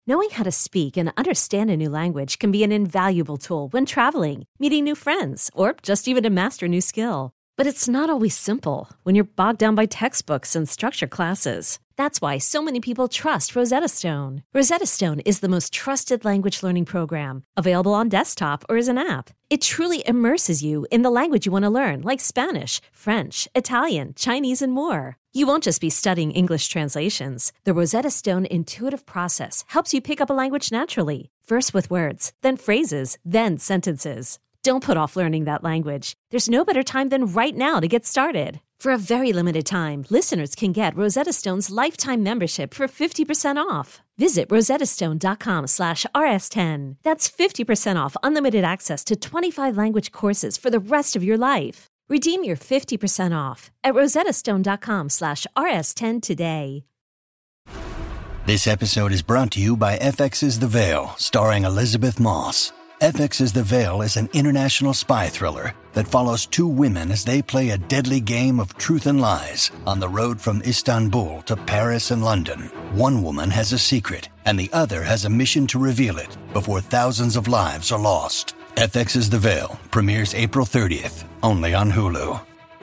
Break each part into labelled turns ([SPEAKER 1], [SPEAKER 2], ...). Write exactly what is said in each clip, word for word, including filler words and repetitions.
[SPEAKER 1] Knowing how to speak and understand a new language can be an invaluable tool when traveling, meeting new friends, or just even to master a new skill. But it's not always simple when you're bogged down by textbooks and structured classes. That's why so many people trust Rosetta Stone. Rosetta Stone is the most trusted language learning program, available on desktop or as an app. It truly immerses you in the language you want to learn, like Spanish, French, Italian, Chinese, and more. You won't just be studying English translations. The Rosetta Stone intuitive process helps you pick up a language naturally, first with words, then phrases, then sentences. Don't put off learning that language. There's no better time than right now to get started. For a very limited time, listeners can get Rosetta Stone's lifetime membership for fifty percent off. Visit rosettastone.com slash rs10. That's fifty percent off unlimited access to twenty-five language courses for the rest of your life. Redeem your fifty percent off at rosettastone.com slash rs10 today.
[SPEAKER 2] This episode is brought to you by F X's The Veil, starring Elizabeth Moss. F X's The Veil is an international spy thriller that follows two women as they play a deadly game of truth and lies on the road from Istanbul to Paris and London. One woman has a secret, and the other has a mission to reveal it before thousands of lives are lost. F X's The Veil premieres April thirtieth, only on Hulu.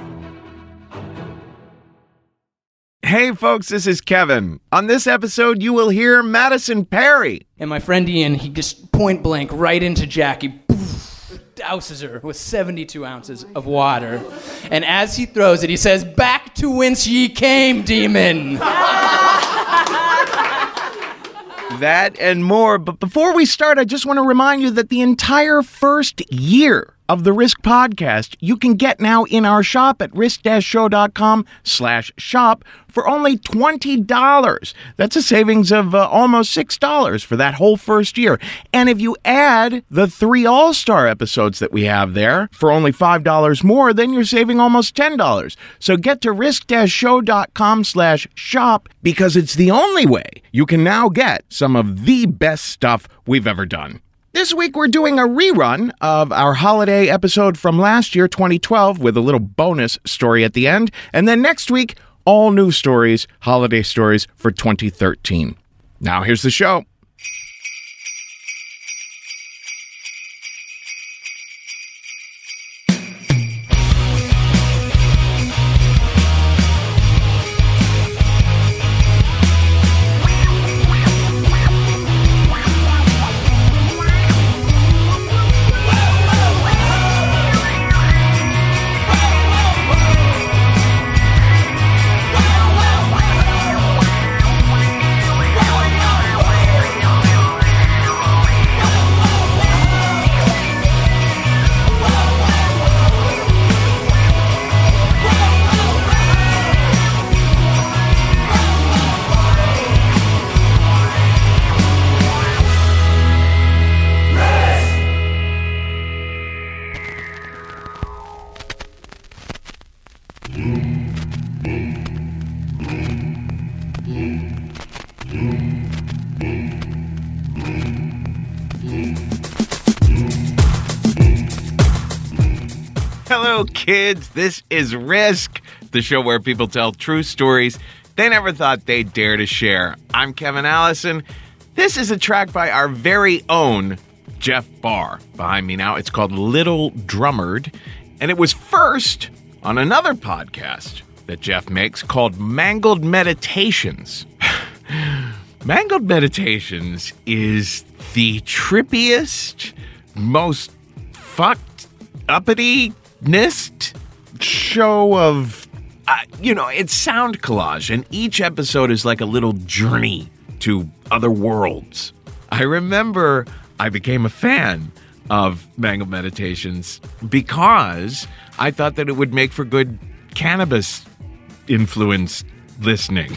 [SPEAKER 3] Hey folks, this is Kevin. On this episode, you will hear Madison Perry.
[SPEAKER 4] And my friend Ian, he just point blank right into Jackie, poof, douses her with seventy-two ounces of water. And as he throws it, he says, "Back to whence ye came, demon."
[SPEAKER 3] That and more. But before we start, I just want to remind you that the entire first year of the Risk Podcast you can get now in our shop at risk-show.com slash shop for only twenty dollars. That's a savings of uh, almost six dollars for that whole first year. And if you add the three All-Star episodes that we have there for only five dollars more, then you're saving almost ten dollars. So get to risk-show.com slash shop because it's the only way you can now get some of the best stuff we've ever done. This week, we're doing a rerun of our holiday episode from last year, twenty twelve, with a little bonus story at the end. And then next week, all new stories, holiday stories for twenty thirteen. Now, here's the show. Hello, kids. This is Risk, the show where people tell true stories they never thought they'd dare to share. I'm Kevin Allison. This is a track by our very own Jeff Barr. Behind me now, it's called Little Drummered, and it was first on another podcast that Jeff makes called Mangled Meditations. Mangled Meditations is the trippiest, most fucked uppity-nist show of, uh, you know, it's sound collage, and each episode is like a little journey to other worlds. I remember I became a fan of Mangled Meditations because I thought that it would make for good cannabis-influenced listening.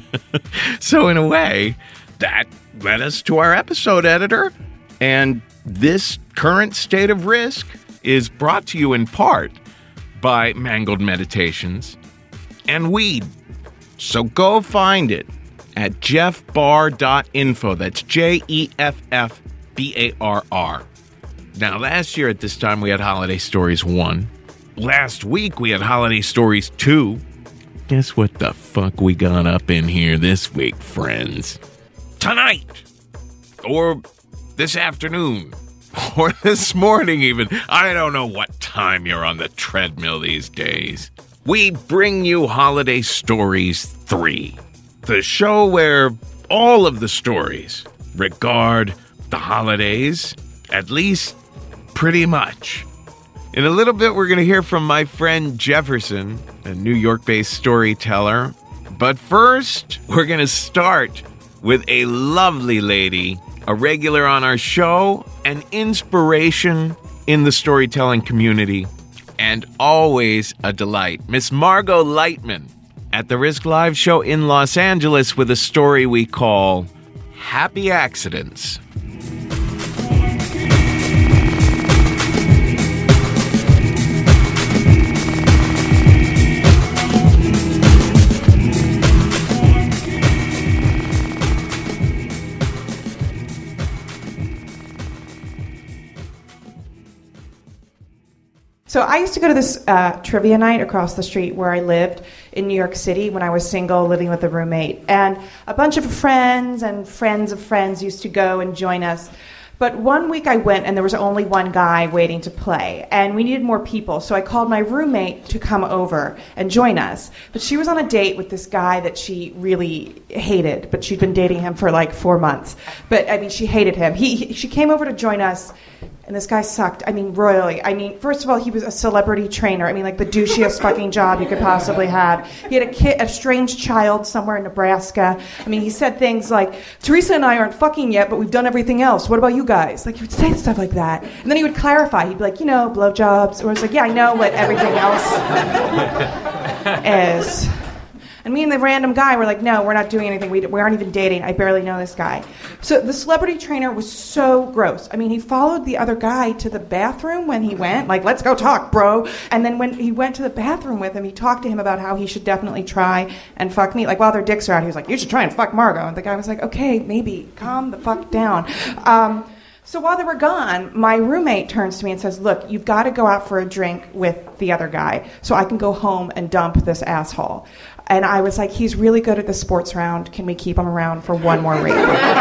[SPEAKER 3] So in a way, that led us to our episode editor, and this current state of Risk is brought to you in part by Mangled Meditations and weed. So go find it at jeff barr dot info. That's J E F F B A R R. Now, last year at this time, we had Holiday Stories one. Last week, we had Holiday Stories two. Guess what the fuck we got up in here this week, friends? Tonight,
[SPEAKER 5] or this afternoon, or this morning even. I don't know what time you're on the treadmill these days. We bring you Holiday Stories three, the show where all of the stories regard the holidays, at least pretty much. In a little bit, we're going to hear from my friend Jefferson, a New York-based storyteller. But first, we're going to start with a lovely lady, a regular on our show, an inspiration in the storytelling community, and always a delight. Miss Margot Lightman at the Risk Live show in Los Angeles with a story we call Happy Accidents.
[SPEAKER 6] So I used to go to this uh, trivia night across the street where I lived in New York City when I was single, living with a roommate. And a bunch of friends and friends of friends used to go and join us. But one week I went and there was only one guy waiting to play. And we needed more people. So I called my roommate to come over and join us. But she was on a date with this guy that she really hated. But she'd been dating him for like four months. But I mean, she hated him. He, he she came over to join us. And this guy sucked. I mean, royally. I mean, first of all, he was a celebrity trainer. I mean, like the douchiest fucking job you could possibly have. He had a kid, a strange child somewhere in Nebraska. I mean, he said things like, Teresa and I aren't fucking yet, but we've done everything else. What about you guys? Like, he would say stuff like that. And then he would clarify. He'd be like, you know, blowjobs. Or it's like, yeah, I know what everything else is. And me and the random guy were like, no, we're not doing anything. We, we aren't even dating. I barely know this guy. So the celebrity trainer was so gross. I mean, he followed the other guy to the bathroom when he went. Like, let's go talk, bro. And then when he went to the bathroom with him, he talked to him about how he should definitely try and fuck me. Like, while their dicks are out, he was like, you should try and fuck Margot. And the guy was like, okay, maybe. Calm the fuck down. Um, so while they were gone, my roommate turns to me and says, look, you've got to go out for a drink with the other guy so I can go home and dump this asshole. And I was like, he's really good at the sports round. Can we keep him around for one more week?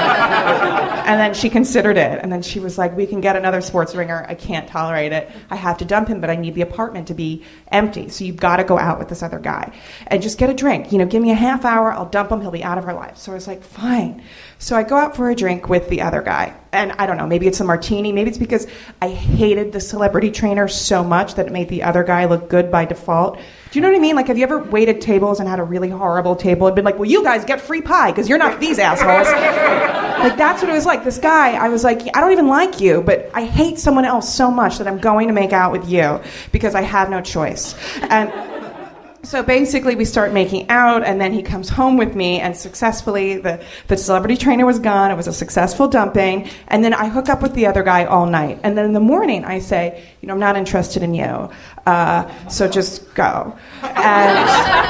[SPEAKER 6] And then she considered it. And then she was like, we can get another sports ringer. I can't tolerate it. I have to dump him, but I need the apartment to be empty. So you've got to go out with this other guy. And just get a drink. You know, give me a half hour. I'll dump him. He'll be out of her life. So I was like, fine. So I go out for a drink with the other guy. And I don't know, maybe it's a martini. Maybe it's because I hated the celebrity trainer so much that it made the other guy look good by default. Do you know what I mean? Like, have you ever waited tables and had a really horrible table and been like, well, you guys get free pie because you're not these assholes. Like, that's what it was like. This guy, I was like, I don't even like you, but I hate someone else so much that I'm going to make out with you because I have no choice. And so basically we start making out, and then he comes home with me, and successfully the, the celebrity trainer was gone. It was a successful dumping. And then I hook up with the other guy all night. And then in the morning I say, you know, I'm not interested in you. Uh, so just go. And,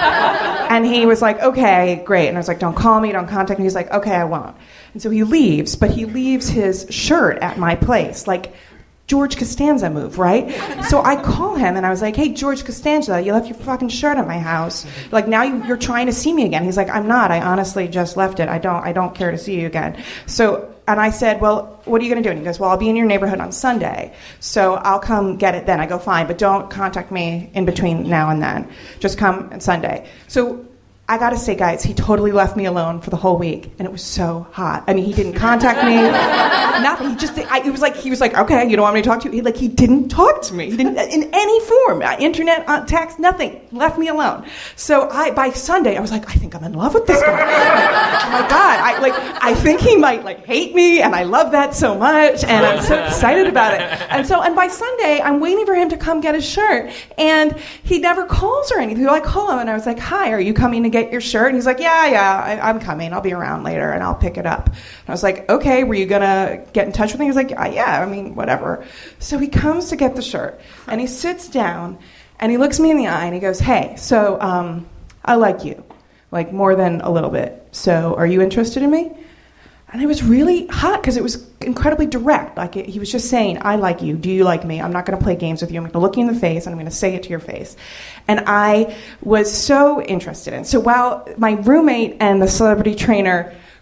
[SPEAKER 6] and he was like, okay, great. And I was like, don't call me, don't contact me. He's like, okay, I won't. And so he leaves, but he leaves his shirt at my place. Like, George Costanza move, right? So I call him and I was like, hey, George Costanza, you left your fucking shirt at my house. Like, now you, you're trying to see me again. He's like, I'm not. I honestly just left it. I don't I don't care to see you again. So, and I said, well, what are you going to do? And he goes, well, I'll be in your neighborhood on Sunday. So I'll come get it then. I go, fine, but don't contact me in between now and then. Just come on Sunday. So I gotta say, guys, he totally left me alone for the whole week, and it was so hot. I mean, he didn't contact me. Nothing. He just, I, it was like, he was like, okay, you don't want me to talk to you? He, like, he didn't talk to me. He didn't, in any form, internet, uh, text, nothing. Left me alone. So I, by Sunday, I was like, I think I'm in love with this guy. Oh my God, I like, I think he might like hate me, and I love that so much, and I'm so excited about it. And so, and by Sunday, I'm waiting for him to come get his shirt, and he never calls or anything. So I call him, and I was like, hi, are you coming to get your shirt? And he's like, yeah, yeah, I, I'm coming. I'll be around later and I'll pick it up. And I was like, okay, were you gonna get in touch with me? He was like, yeah, I mean, whatever. So he comes to get the shirt and he sits down and he looks me in the eye and he goes, hey, so um, I like you, like more than a little bit. So are you interested in me? And it was really hot because it was incredibly direct. Like, it, he was just saying, I like you. Do you like me? I'm not going to play games with you. I'm going to look you in the face, and I'm going to say it to your face. And I was so interested in. So while my roommate and the celebrity trainer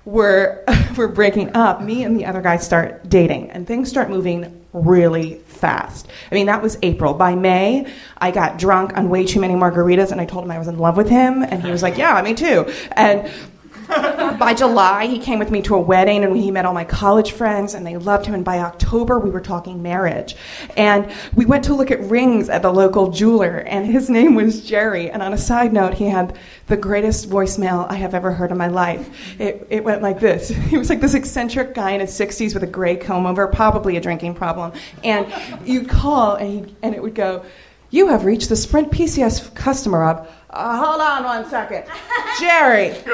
[SPEAKER 6] we're, we're breaking up, me and the other guy start dating, and things start moving really fast. I mean, that was April. By May, I got drunk on way too many margaritas, and I told him I was in love with him, and he was like, yeah, me too. And by July, he came with me to a wedding, and he met all my college friends, and they loved him. And by October, we were talking marriage. And we went to look at rings at the local jeweler, and his name was Jerry. And on a side note, he had the greatest voicemail I have ever heard in my life. It, it went like this. He was like this eccentric guy in his sixties with a gray comb over, probably a drinking problem. And you'd call, and, he, and it would go, "You have reached the Sprint P C S customer of..." Uh, hold on one second. Jerry. Like,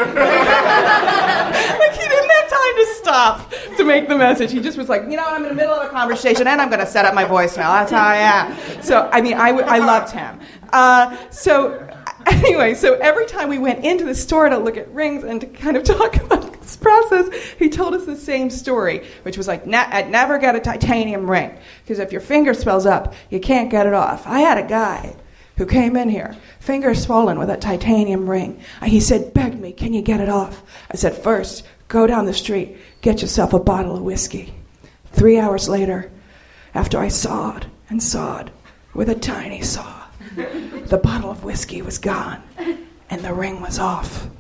[SPEAKER 6] he didn't have time to stop to make the message. He just was like, you know, I'm in the middle of a conversation and I'm going to set up my voicemail. That's how I am. So, I mean, I, w- I loved him. Uh, so, anyway, so every time we went into the store to look at rings and to kind of talk about this process, he told us the same story, which was like, ne- I'd never get a titanium ring, because if your finger swells up, you can't get it off. I had a guy who came in here, finger swollen with a titanium ring. He said, begged me, can you get it off? I said, first, go down the street, get yourself a bottle of whiskey. Three hours later, after I sawed and sawed with a tiny saw, the bottle of whiskey was gone, and the ring was off.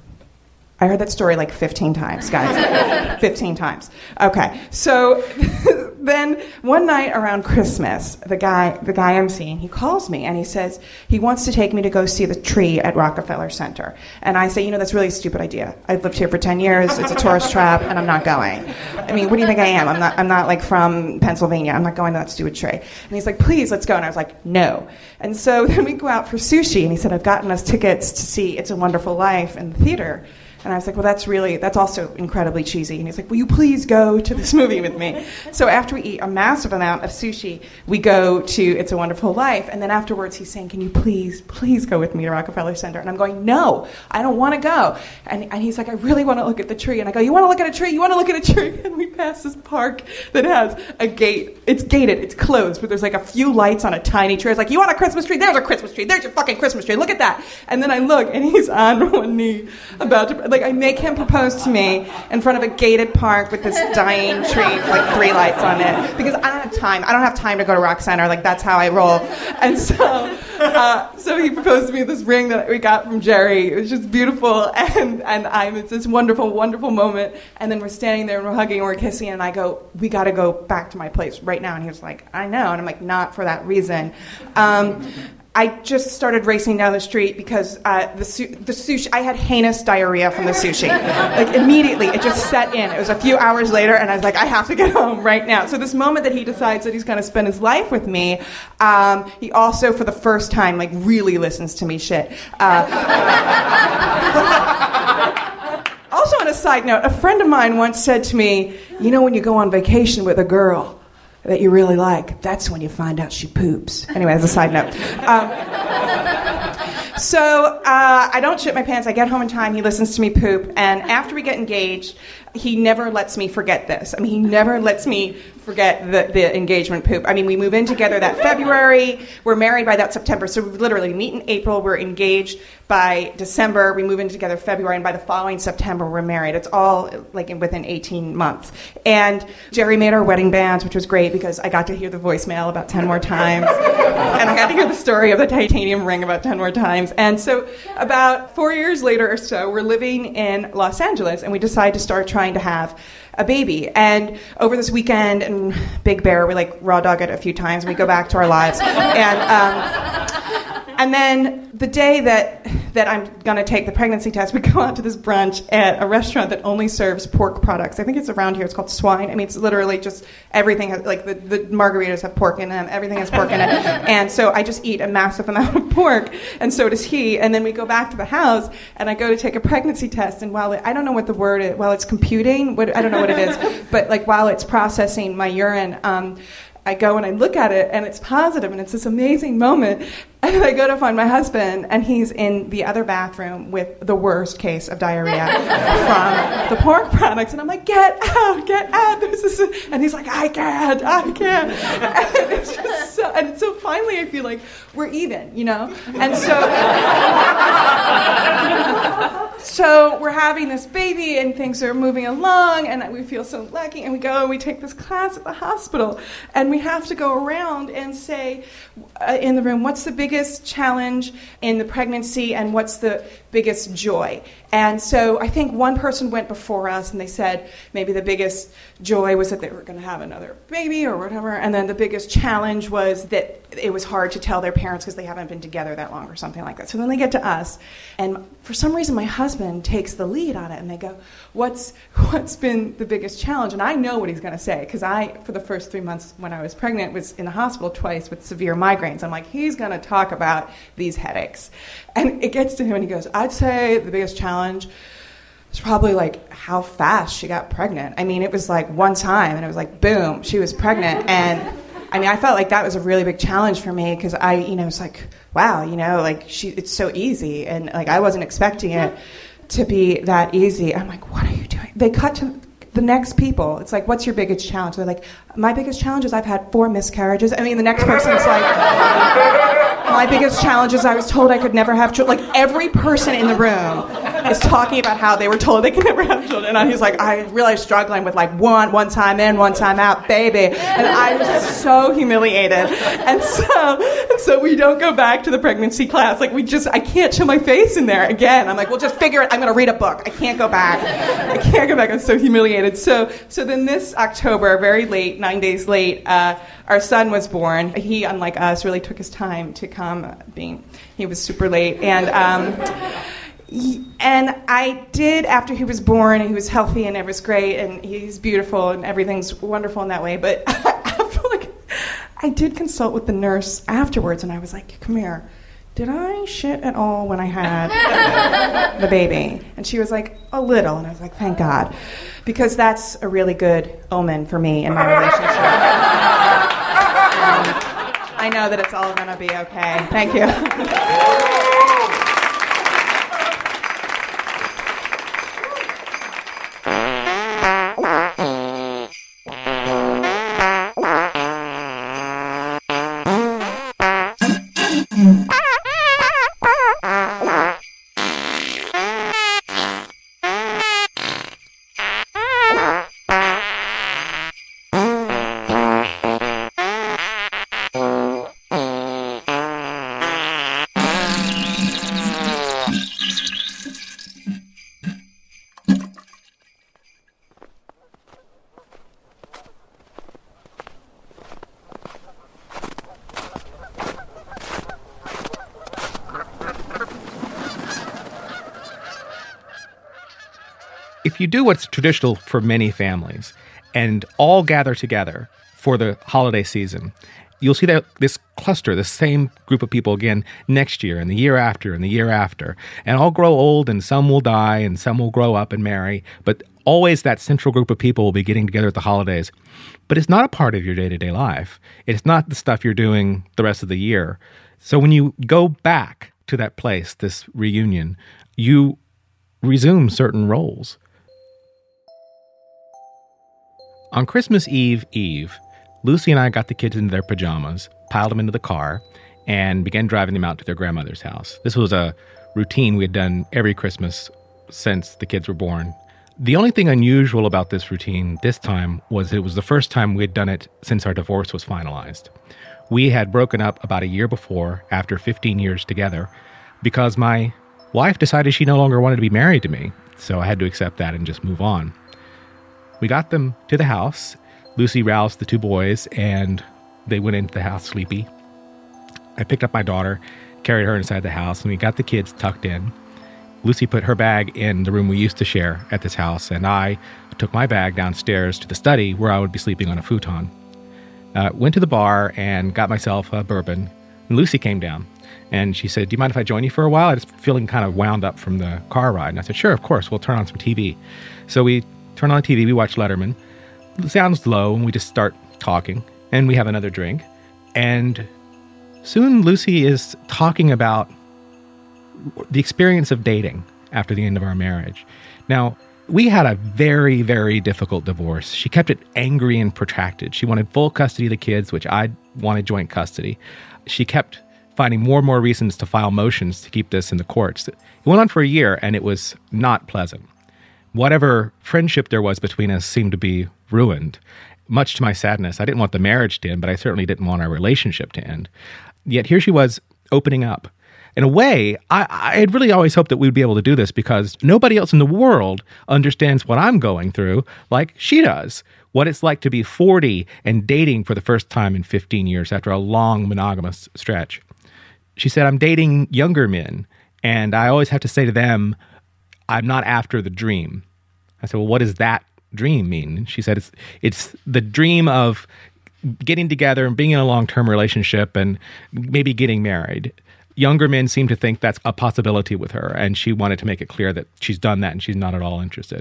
[SPEAKER 6] I heard that story like fifteen times, guys. fifteen times. Okay, so then one night around Christmas, the guy the guy I'm seeing, he calls me and he says he wants to take me to go see the tree at Rockefeller Center. And I say, you know, that's really a stupid idea. I've lived here for ten years, it's a tourist trap, and I'm not going. I mean, what do you think I am? I'm not I'm not like from Pennsylvania. I'm not going to that stupid tree. And he's like, please, let's go. And I was like, no. And so then we go out for sushi, and he said, I've gotten us tickets to see It's a Wonderful Life in the theater. And I was like, well, that's really, that's also incredibly cheesy. And he's like, will you please go to this movie with me? So after we eat a massive amount of sushi, we go to It's a Wonderful Life. And then afterwards, he's saying, can you please, please go with me to Rockefeller Center? And I'm going, no, I don't want to go. And, and he's like, I really want to look at the tree. And I go, you want to look at a tree? You want to look at a tree? And we pass this park that has a gate. It's gated. It's closed. But there's like a few lights on a tiny tree. It's like, you want a Christmas tree? There's a Christmas tree. There's your fucking Christmas tree. Look at that. And then I look, and he's on one knee about to... Like, I make him propose to me in front of a gated park with this dying tree, like three lights on it, because I don't have time. I don't have time to go to Rock Center. Like, that's how I roll. And so, uh, so he proposed to me with this ring that we got from Jerry. It was just beautiful, and and I'm it's this wonderful, wonderful moment. And then we're standing there and we're hugging and we're kissing, and I go, we got to go back to my place right now. And he was like, I know. And I'm like, not for that reason. Um, I just started racing down the street because uh, the, su- the sushi, I had heinous diarrhea from the sushi. Like, immediately, it just set in. It was a few hours later, and I was like, I have to get home right now. So this moment that he decides that he's going to spend his life with me, um, he also, for the first time, like, really listens to me shit. Uh, also, on a side note, a friend of mine once said to me, you know, when you go on vacation with a girl that you really like, that's when you find out she poops. Anyway, as a side note. Um, so uh, I don't shit my pants. I get home in time. He listens to me poop. And after we get engaged, he never lets me forget this. I mean, he never lets me forget the, the engagement poop. I mean, we move in together that February. We're married by that September. So we literally meet in April. We're engaged by December. We move in together February. And by the following September, we're married. It's all like in, within eighteen months. And Jerry made our wedding bands, which was great because I got to hear the voicemail about ten more times. And I got to hear the story of the titanium ring about ten more times. And so about four years later or so, we're living in Los Angeles, and we decide to start trying to have a baby. And over this weekend in Big Bear, we like raw dog it a few times, and we go back to our lives. And um, and then the day that that I'm going to take the pregnancy test, we go out to this brunch at a restaurant that only serves pork products. I think it's around here. It's called Swine. I mean, it's literally just everything has, like the, the margaritas have pork in them. Everything has pork in it. And so I just eat a massive amount of pork, and so does he. And then we go back to the house, and I go to take a pregnancy test, and while it, I don't know what the word is, while it's computing, what, I don't know what it is, but like while it's processing my urine, um, I go and I look at it, and it's positive, and it's this amazing moment. And I go to find my husband, and he's in the other bathroom with the worst case of diarrhea from the pork products. And I'm like, get out, get out. This is a... And he's like, I can't, I can't. And it's just so, and so finally I feel like we're even, you know? And so... So we're having this baby and things are moving along and we feel so lucky, and we go and we take this class at the hospital and we have to go around and say uh, in the room, what's the biggest challenge in the pregnancy and what's the biggest joy? And so I think one person went before us and they said maybe the biggest joy was that they were going to have another baby or whatever, and then the biggest challenge was that it was hard to tell their parents because they haven't been together that long or something like that. So then they get to us, and for some reason my husband takes the lead on it, and they go, what's what's been the biggest challenge? And I know what he's going to say, because I, for the first three months when I was pregnant, was in the hospital twice with severe migraines. I'm like, he's going to talk about these headaches. And it gets to him and he goes, I'd say the biggest challenge is probably like how fast she got pregnant. I mean, it was like one time and it was like, boom, she was pregnant. And I mean, I felt like that was a really big challenge for me, because I, you know, was like, wow, you know, like she, it's so easy. And like, I wasn't expecting it to be that easy. I'm like, what are you doing? They cut to the next people. It's like, what's your biggest challenge? They're like, my biggest challenge is I've had four miscarriages. I mean, the next person's like, my biggest challenge is I was told I could never have children. Like, every person in the room is talking about how they were told they could never have children. And he's like, I really struggling with like one, one time in, one time out, baby. And I was so humiliated. And so, so we don't go back to the pregnancy class. Like, we just, I can't show my face in there again. I'm like, well, just figure it. I'm going to read a book. I can't go back. I can't go back. I'm so humiliated. So, so then this October, very late, nine days late, uh, our son was born. He, unlike us, really took his time to come. Being, he was super late. And, um, And I did, after he was born, and he was healthy, and it was great, and he's beautiful, and everything's wonderful in that way. But after, like, I did consult with the nurse afterwards, and I was like, come here, did I shit at all when I had the baby? And she was like, a little. And I was like, thank God, because that's a really good omen for me in my relationship. um, I know that it's all going to be okay. Thank you.
[SPEAKER 7] If you do what's traditional for many families and all gather together for the holiday season, you'll see that this cluster, the same group of people again next year and the year after and the year after, and all grow old, and some will die and some will grow up and marry, but always that central group of people will be getting together at the holidays. But it's not a part of your day-to-day life. It's not the stuff you're doing the rest of the year. So when you go back to that place, this reunion, you resume certain roles. On Christmas Eve Eve, Lucy and I got the kids into their pajamas, piled them into the car, and began driving them out to their grandmother's house. This was a routine we had done every Christmas since the kids were born. The only thing unusual about this routine this time was it was the first time we had done it since our divorce was finalized. We had broken up about a year before, after fifteen years together, because my wife decided she no longer wanted to be married to me, so I had to accept that and just move on. We got them to the house. Lucy roused the two boys, and they went into the house sleepy. I picked up my daughter, carried her inside the house, and we got the kids tucked in. Lucy put her bag in the room we used to share at this house, and I took my bag downstairs to the study where I would be sleeping on a futon. Uh, went to the bar and got myself a bourbon. And Lucy came down, and she said, do you mind if I join you for a while? I was feeling kind of wound up from the car ride. And I said, sure, of course, we'll turn on some T V. So we turn on T V, we watch Letterman. The sound's low, and we just start talking, and we have another drink. And soon Lucy is talking about the experience of dating after the end of our marriage. Now, we had a very, very difficult divorce. She kept it angry and protracted. She wanted full custody of the kids, which I wanted joint custody. She kept finding more and more reasons to file motions to keep this in the courts. It went on for a year, and it was not pleasant. Whatever friendship there was between us seemed to be ruined, much to my sadness. I didn't want the marriage to end, but I certainly didn't want our relationship to end. Yet here she was opening up. In a way, I, I had really always hoped that we'd be able to do this because nobody else in the world understands what I'm going through like she does. What it's like to be forty and dating for the first time in fifteen years after a long monogamous stretch. She said, I'm dating younger men, and I always have to say to them, I'm not after the dream. I said, well, what does that dream mean? And she said, it's it's the dream of getting together and being in a long-term relationship and maybe getting married. Younger men seem to think that's a possibility with her, and she wanted to make it clear that she's done that and she's not at all interested.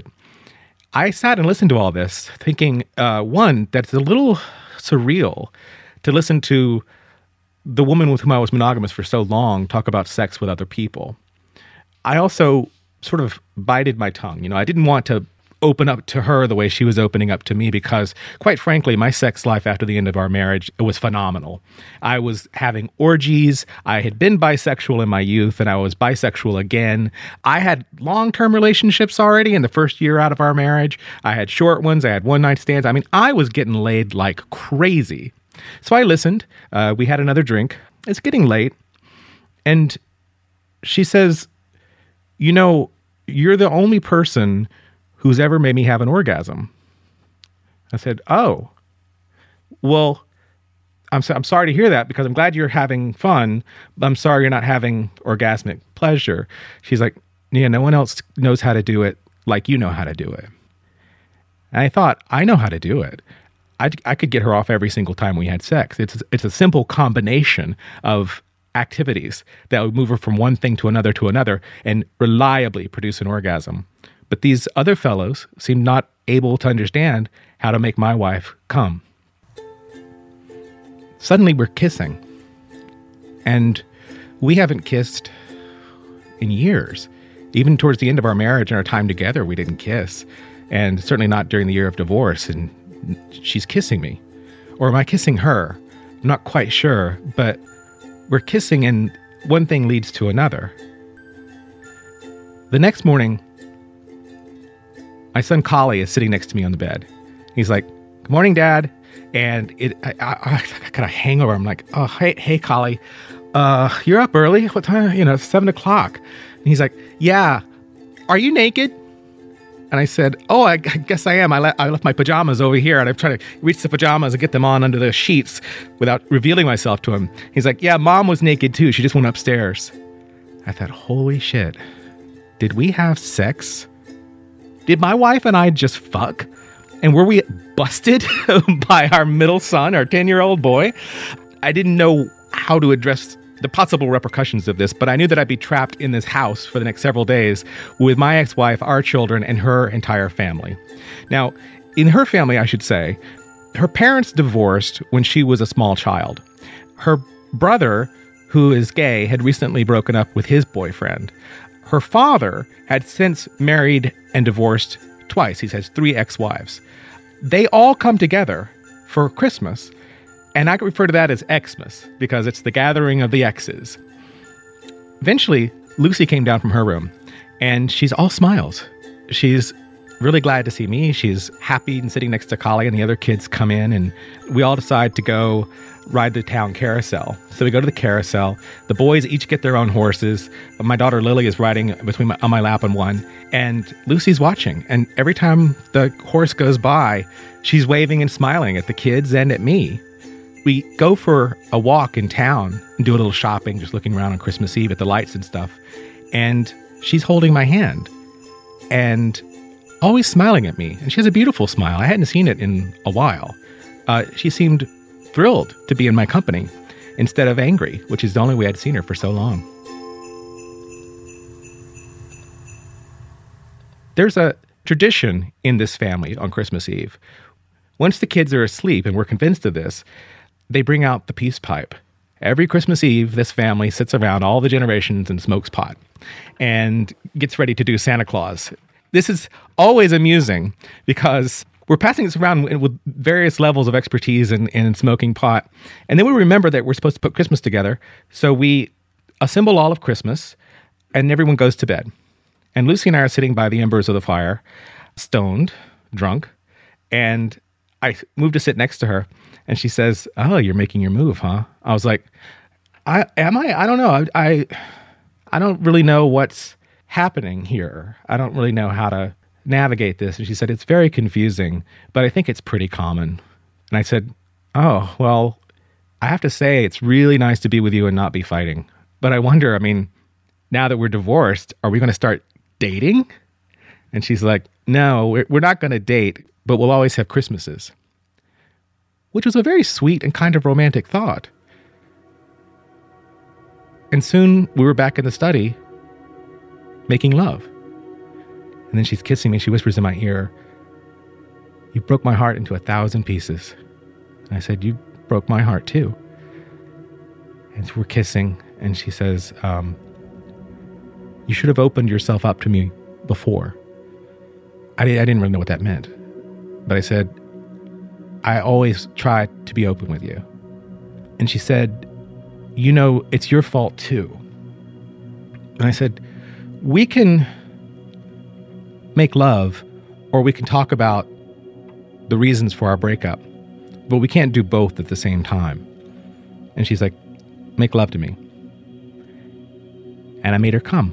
[SPEAKER 7] I sat and listened to all this, thinking, uh, one, that it's a little surreal to listen to the woman with whom I was monogamous for so long talk about sex with other people. I also sort of bided my tongue. You know, I didn't want to open up to her the way she was opening up to me because, quite frankly, my sex life after the end of our marriage, it was phenomenal. I was having orgies. I had been bisexual in my youth, and I was bisexual again. I had long-term relationships already in the first year out of our marriage. I had short ones. I had one-night stands. I mean, I was getting laid like crazy. So I listened. Uh, we had another drink. It's getting late. And she says, you know, you're the only person who's ever made me have an orgasm. I said, oh, well, I'm so, I'm sorry to hear that because I'm glad you're having fun, but I'm sorry you're not having orgasmic pleasure. She's like, yeah, no one else knows how to do it like you know how to do it. And I thought, I know how to do it. I, I could get her off every single time we had sex. It's it's a simple combination of activities that would move her from one thing to another to another and reliably produce an orgasm. But these other fellows seemed not able to understand how to make my wife come. Suddenly we're kissing. And we haven't kissed in years. Even towards the end of our marriage and our time together, we didn't kiss. And certainly not during the year of divorce. And she's kissing me. Or am I kissing her? I'm not quite sure. But we're kissing and one thing leads to another. The next morning, my son Collie is sitting next to me on the bed. He's like, good morning, Dad. And it, I, I, I got a hangover. I'm like, oh, hey, hey, Collie, uh, you're up early? What time? You know, seven o'clock. And he's like, yeah. Are you naked? And I said, oh, I, I guess I am. I, le- I left my pajamas over here, and I'm trying to reach the pajamas and get them on under the sheets without revealing myself to him. He's like, yeah, Mom was naked too. She just went upstairs. I thought, holy shit. Did we have sex? Did my wife and I just fuck? And were we busted by our middle son, our ten-year-old boy? I didn't know how to address the possible repercussions of this, but I knew that I'd be trapped in this house for the next several days with my ex-wife, our children, and her entire family. Now, in her family, I should say, her parents divorced when she was a small child. Her brother, who is gay, had recently broken up with his boyfriend. Her father had since married and divorced twice. He has three ex-wives. They all come together for Christmas, and I could refer to that as Xmas because it's the gathering of the exes. Eventually, Lucy came down from her room, and she's all smiles. She's really glad to see me. She's happy and sitting next to Collie, and the other kids come in, and we all decide to go ride the town carousel. So we go to the carousel. The boys each get their own horses. My daughter Lily is riding between my, on my lap on one, and Lucy's watching. And every time the horse goes by, she's waving and smiling at the kids and at me. We go for a walk in town and do a little shopping, just looking around on Christmas Eve at the lights and stuff. And she's holding my hand and always smiling at me. And she has a beautiful smile. I hadn't seen it in a while. Uh, she seemed thrilled to be in my company instead of angry, which is the only way I'd seen her for so long. There's a tradition in this family on Christmas Eve. Once the kids are asleep, and we're convinced of this, they bring out the peace pipe. Every Christmas Eve, this family sits around all the generations and smokes pot and gets ready to do Santa Claus. This is always amusing because we're passing this around with various levels of expertise in, in smoking pot. And then we remember that we're supposed to put Christmas together. So we assemble all of Christmas, and everyone goes to bed. And Lucy and I are sitting by the embers of the fire, stoned, drunk, and I moved to sit next to her, and she says, "Oh, you're making your move, huh?" I was like, "I am I? I don't know. I, I, I don't really know what's happening here. I don't really know how to navigate this." And she said, "It's very confusing, but I think it's pretty common." And I said, "Oh, well, I have to say it's really nice to be with you and not be fighting. But I wonder, I mean, now that we're divorced, are we going to start dating?" And she's like, "No, we're, we're not going to date, but we'll always have Christmases." Which was a very sweet and kind of romantic thought. And soon we were back in the study making love. And then she's kissing me. She whispers in my ear, "You broke my heart into a thousand pieces." And I said, "You broke my heart too." And so we're kissing. And she says, um, "You should have opened yourself up to me before." I, I didn't really know what that meant. But I said, "I always try to be open with you." And she said, "You know, it's your fault too." And I said, "We can make love, or we can talk about the reasons for our breakup, but we can't do both at the same time." And she's like, "Make love to me." And I made her come.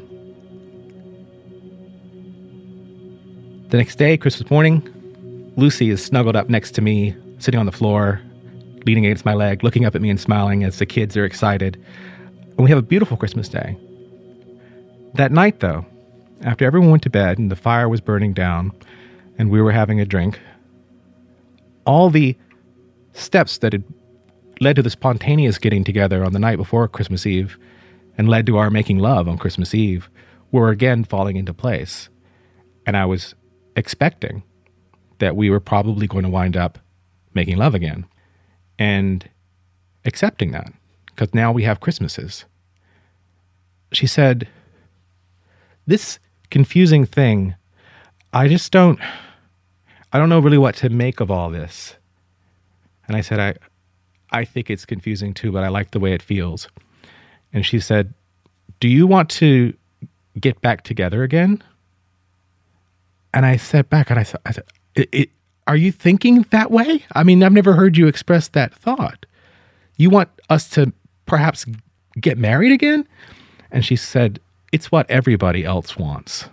[SPEAKER 7] The next day, Christmas morning, Lucy is snuggled up next to me, sitting on the floor, leaning against my leg, looking up at me and smiling as the kids are excited. And we have a beautiful Christmas day. That night, though, after everyone went to bed and the fire was burning down and we were having a drink, all the steps that had led to the spontaneous getting together on the night before Christmas Eve and led to our making love on Christmas Eve were again falling into place. And I was expecting that we were probably going to wind up making love again and accepting that, because now we have Christmases. She said, "This confusing thing, I just don't, I don't know really what to make of all this." And I said, I, I think it's confusing too, but I like the way it feels. And she said, "Do you want to get back together again?" And I sat back and I, I said, it, it, "Are you thinking that way? I mean, I've never heard you express that thought. You want us to perhaps get married again?" And she said, "It's what everybody else wants."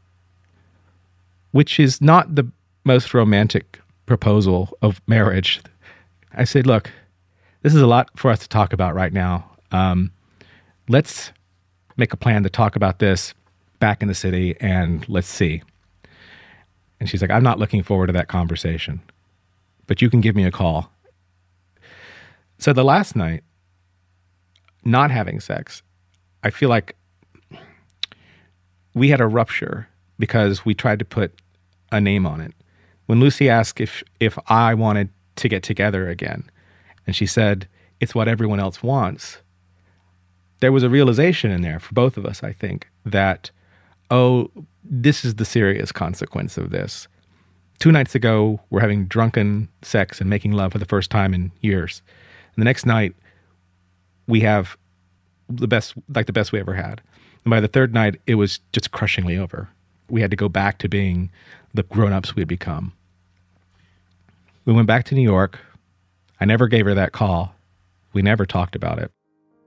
[SPEAKER 7] Which is not the most romantic proposal of marriage. I said, "Look, this is a lot for us to talk about right now. Um, let's make a plan to talk about this back in the city, and let's see." And she's like, "I'm not looking forward to that conversation, but you can give me a call." So the last night, not having sex, I feel like we had a rupture because we tried to put a name on it. When Lucy asked if, if I wanted to get together again, and she said, "It's what everyone else wants," there was a realization in there for both of us, I think, that, oh, this is the serious consequence of this. Two nights ago, we're having drunken sex and making love for the first time in years. And the next night, we have the best, like the best we ever had. And by the third night, it was just crushingly over. We had to go back to being the grown-ups we had become. We went back to New York. I never gave her that call. We never talked about it.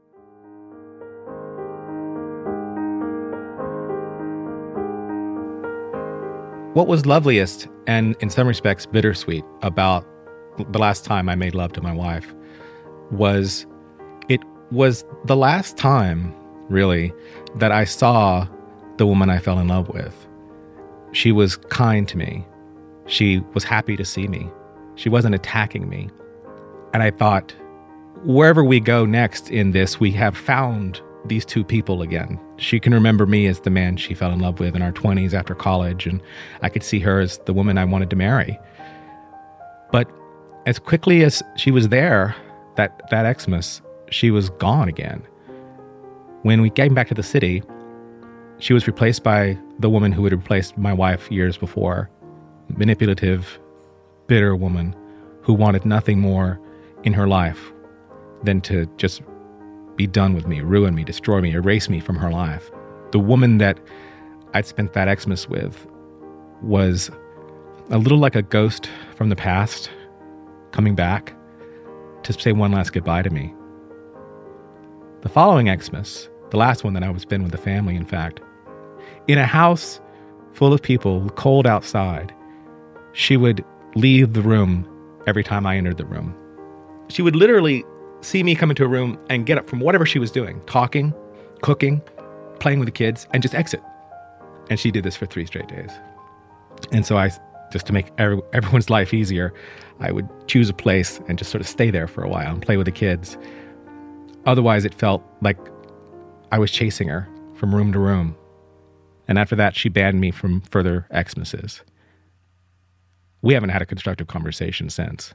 [SPEAKER 7] What was loveliest, and in some respects bittersweet, about the last time I made love to my wife was it was the last time, really, that I saw the woman I fell in love with. She was kind to me. She was happy to see me. She wasn't attacking me. And I thought, wherever we go next in this, we have found these two people again. She can remember me as the man she fell in love with in our twenties after college, and I could see her as the woman I wanted to marry. But as quickly as she was there, that, that Xmas, she was gone again. When we came back to the city, she was replaced by the woman who had replaced my wife years before. Manipulative, bitter woman who wanted nothing more in her life than to just be done with me, ruin me, destroy me, erase me from her life. The woman that I'd spent that Xmas with was a little like a ghost from the past coming back to say one last goodbye to me. The following Xmas, the last one that I was spending with the family, in fact, in a house full of people, cold outside, she would leave the room every time I entered the room. She would literally see me come into a room and get up from whatever she was doing, talking, cooking, playing with the kids, and just exit. And she did this for three straight days. And so I, just to make every, everyone's life easier, I would choose a place and just sort of stay there for a while and play with the kids. Otherwise, it felt like I was chasing her from room to room. And after that, she banned me from further Xmases. We haven't had a constructive conversation since.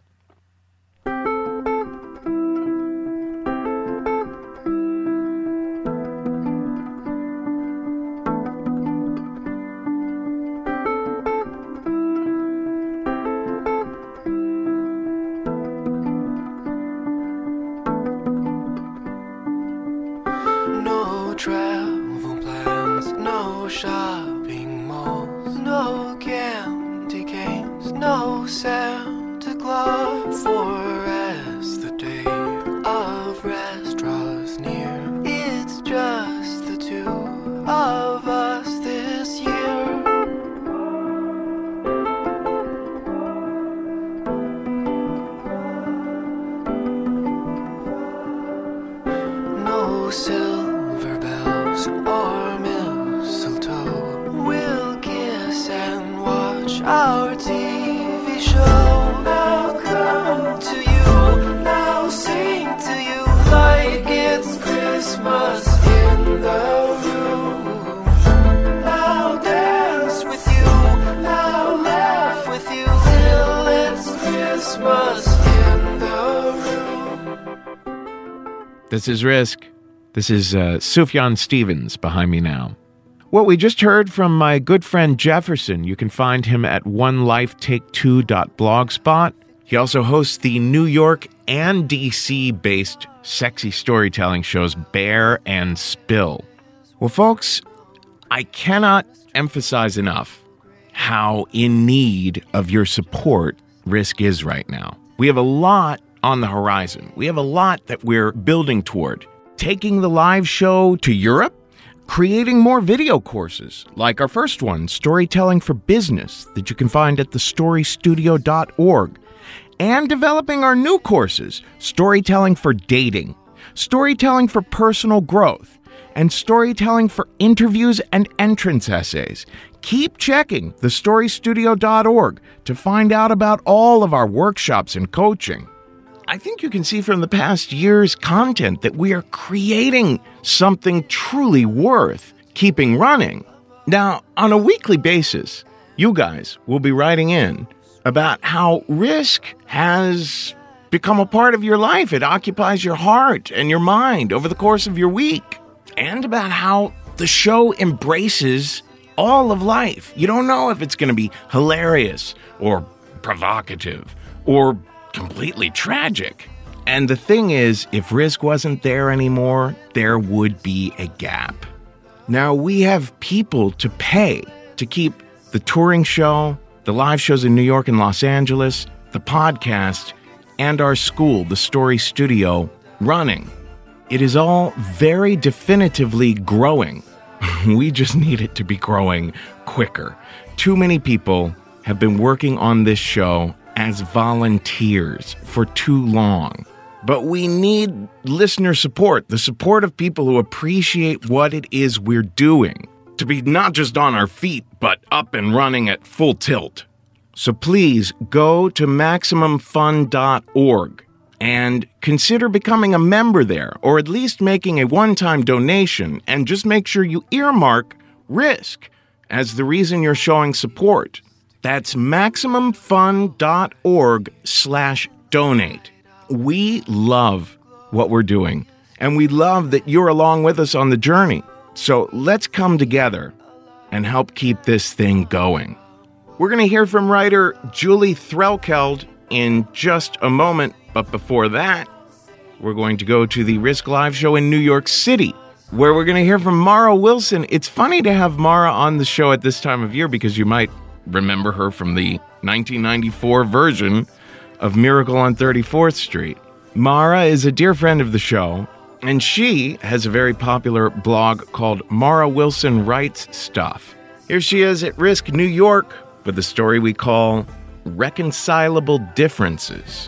[SPEAKER 8] No travel plans, no shopping malls, no candy canes, no Santa Claus. For as the day of rest draws near, it's just the two of us this year. No silver bells or mistletoe, we'll kiss and watch our T V show. Now come to you, now sing to you like it's Christmas in the room. Now dance with you, now laugh with you till it's Christmas in the room.
[SPEAKER 5] This is Risk. This is uh, Sufjan Stevens behind me now. What we just heard from my good friend Jefferson, you can find him at one life take two dot blogspot. He also hosts the New York and D C-based sexy storytelling shows Bear and Spill. Well, folks, I cannot emphasize enough how in need of your support Risk is right now. We have a lot on the horizon. We have a lot that we're building toward. Taking the live show to Europe, creating more video courses, like our first one, Storytelling for Business, that you can find at the story studio dot org, and developing our new courses, Storytelling for Dating, Storytelling for Personal Growth, and Storytelling for Interviews and Entrance Essays. Keep checking the story studio dot org to find out about all of our workshops and coaching. I think you can see from the past year's content that we are creating something truly worth keeping running. Now, on a weekly basis, you guys will be writing in about how Risk has become a part of your life. It occupies your heart and your mind over the course of your week. And about how the show embraces all of life. You don't know if it's going to be hilarious or provocative or completely tragic. And the thing is, if Risk wasn't there anymore, there would be a gap. Now, we have people to pay to keep the touring show, the live shows in New York and Los Angeles, the podcast, and our school, the Story Studio, running. It is all very definitively growing. We just need it to be growing quicker. Too many people have been working on this show as volunteers for too long. But we need listener support, the support of people who appreciate what it is we're doing, to be not just on our feet, but up and running at full tilt. So please go to maximum fun dot org and consider becoming a member there, or at least making a one-time donation, and just make sure you earmark Risk as the reason you're showing support. That's maximum fun dot org slash donate. We love what we're doing, and we love that you're along with us on the journey. So let's come together and help keep this thing going.
[SPEAKER 3] We're going to hear from writer Julie Threlkeld in just a moment, but before that, we're going to go to the Risk Live show in New York City, where we're going to hear from Mara Wilson. It's funny to have Mara on the show at this time of year because you might remember her from the nineteen ninety-four version of Miracle on thirty-fourth Street. Mara is a dear friend of the show, and she has a very popular blog called Mara Wilson Writes Stuff. Here she is at Risk New York with a story we call Reconcilable Differences.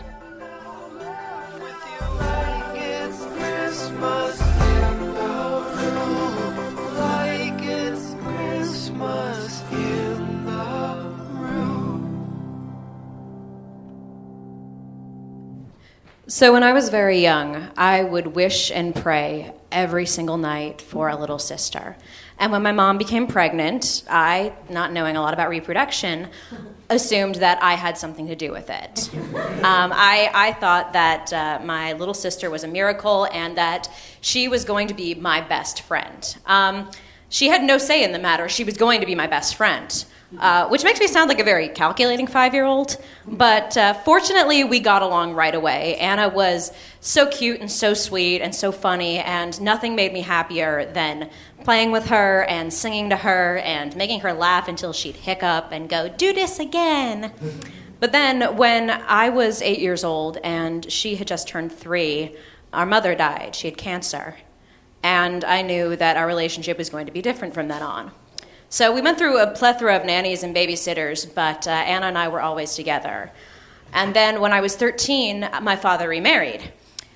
[SPEAKER 9] So when I was very young, I would wish and pray every single night for a little sister. And when my mom became pregnant, I, not knowing a lot about reproduction, assumed that I had something to do with it. Um, I, I thought that uh, my little sister was a miracle and that she was going to be my best friend. Um, she had no say in the matter. She was going to be my best friend. Uh, which makes me sound like a very calculating five-year-old. But uh, fortunately, we got along right away. Anna was so cute and so sweet and so funny, and nothing made me happier than playing with her and singing to her and making her laugh until she'd hiccup and go, "Do this again." But then when I was eight years old and she had just turned three, our mother died. She had cancer. And I knew that our relationship was going to be different from then on. So we went through a plethora of nannies and babysitters, but uh, Anna and I were always together. And then when I was thirteen, my father remarried.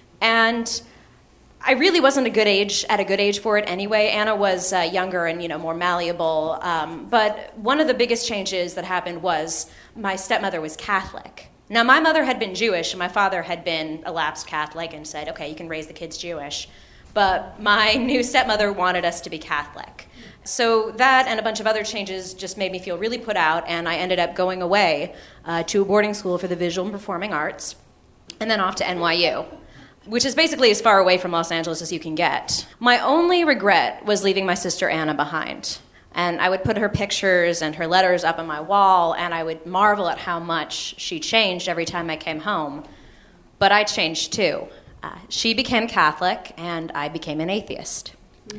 [SPEAKER 9] And I really wasn't a good age, at a good age for it anyway. Anna was uh, younger and, you know, more malleable. Um, but one of the biggest changes that happened was my stepmother was Catholic. Now, my mother had been Jewish, and my father had been a lapsed Catholic and said, okay, you can raise the kids Jewish. But my new stepmother wanted us to be Catholic. So that and a bunch of other changes just made me feel really put out, and I ended up going away uh, to a boarding school for the visual and performing arts, and then off to N Y U, which is basically as far away from Los Angeles as you can get. My only regret was leaving my sister Anna behind. And I would put her pictures and her letters up on my wall, and I would marvel at how much she changed every time I came home. But I changed too. Uh, she became Catholic, and I became an atheist.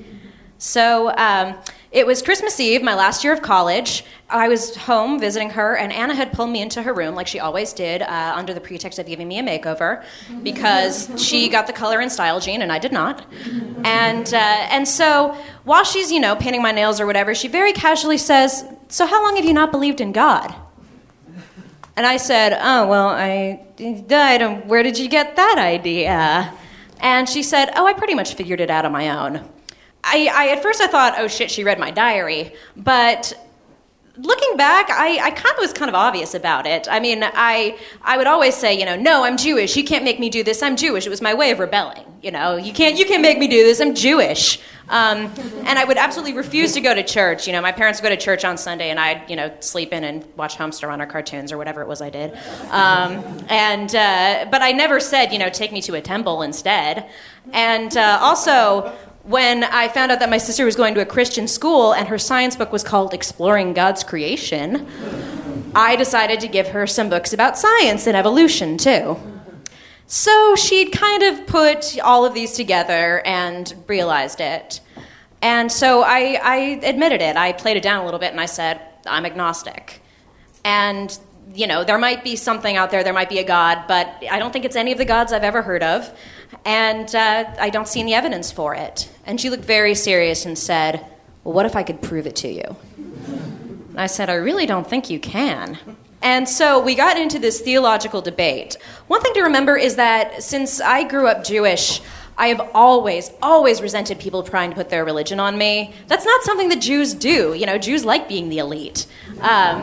[SPEAKER 9] So um, it was Christmas Eve, my last year of college. I was home visiting her, and Anna had pulled me into her room, like she always did, uh, under the pretext of giving me a makeover, because she got the color and style gene, and I did not. And uh, and so while she's, you know, painting my nails or whatever, she very casually says, "So how long have you not believed in God?" And I said, "Oh, well, I died, and where did you get that idea?" And she said, "Oh, I pretty much figured it out on my own." I, I at first I thought, oh shit, she read my diary, but looking back, I, I kind of was kind of obvious about it. I mean, I I would always say, you know, no, I'm Jewish. You can't make me do this. I'm Jewish. It was my way of rebelling. You know, you can't you can't make me do this. I'm Jewish. Um, and I would absolutely refuse to go to church. You know, my parents would go to church on Sunday, and I'd, you know, sleep in and watch Homestar Runner cartoons or whatever it was I did. Um, and uh, but I never said, you know, take me to a temple instead. And uh, also, when I found out that my sister was going to a Christian school and her science book was called Exploring God's Creation, I decided to give her some books about science and evolution, too. So she'd kind of put all of these together and realized it. And so I, I admitted it. I played it down a little bit and I said, I'm agnostic. And, you know, there might be something out there, there might be a God, but I don't think it's any of the gods I've ever heard of. And uh, I don't see any evidence for it. And she looked very serious and said, well, what if I could prove it to you? And I said, I really don't think you can. And so we got into this theological debate. One thing to remember is that since I grew up Jewish, I have always, always resented people trying to put their religion on me. That's not something that Jews do. You know, Jews like being the elite. Um,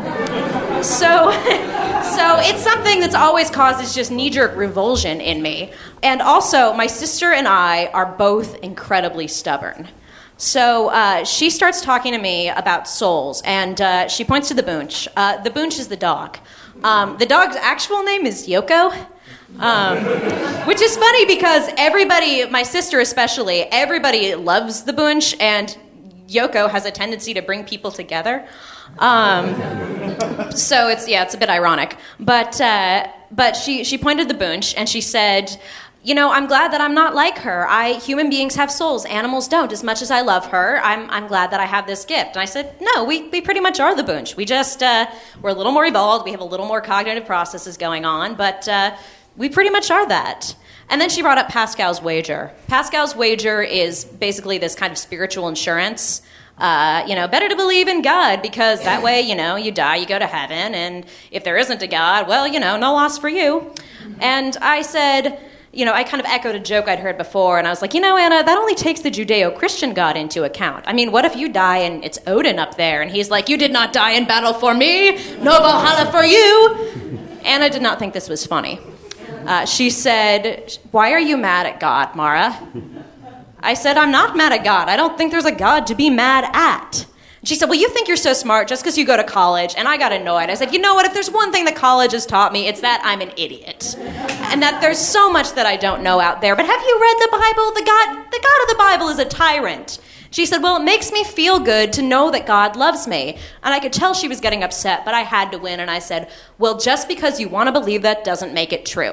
[SPEAKER 9] so, so it's something that's always caused this just knee-jerk revulsion in me. And also, my sister and I are both incredibly stubborn. So uh, she starts talking to me about souls, and uh, she points to the Boonch. Uh, the Boonch is the dog. Um, the dog's actual name is Yoko. Um, which is funny because everybody, my sister especially, everybody loves the Boonch, and Yoko has a tendency to bring people together. Um, so it's, yeah, it's a bit ironic. But uh, but she, she pointed the bunch and she said, you know, I'm glad that I'm not like her. I human beings have souls, animals don't. As much as I love her, I'm I'm glad that I have this gift. And I said, no, we, we pretty much are the bunch. We just, uh, we're a little more evolved. We have a little more cognitive processes going on, but uh, we pretty much are that. And then she brought up Pascal's wager. Pascal's wager is basically this kind of spiritual insurance. Uh, you know, better to believe in God because that way, you know, you die, you go to heaven. And if there isn't a God, well, you know, no loss for you. And I said, you know, I kind of echoed a joke I'd heard before. And I was like, you know, Anna, that only takes the Judeo-Christian God into account. I mean, what if you die and it's Odin up there? And he's like, you did not die in battle for me. No Valhalla for you. Anna did not think this was funny. Uh, she said, why are you mad at God, Mara? I said, I'm not mad at God. I don't think there's a God to be mad at. She said, well, you think you're so smart just because you go to college. And I got annoyed. I said, you know what? If there's one thing that college has taught me, it's that I'm an idiot. And that there's so much that I don't know out there. But have you read the Bible? The God, the God of the Bible is a tyrant. She said, well, it makes me feel good to know that God loves me. And I could tell she was getting upset, but I had to win. And I said, well, just because you want to believe that doesn't make it true.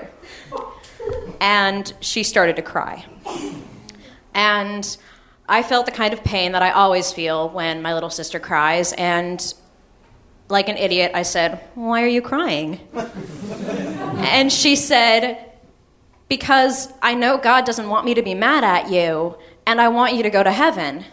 [SPEAKER 9] And she started to cry. And I felt the kind of pain that I always feel when my little sister cries. And like an idiot, I said, why are you crying? And she said, because I know God doesn't want me to be mad at you, and I want you to go to heaven.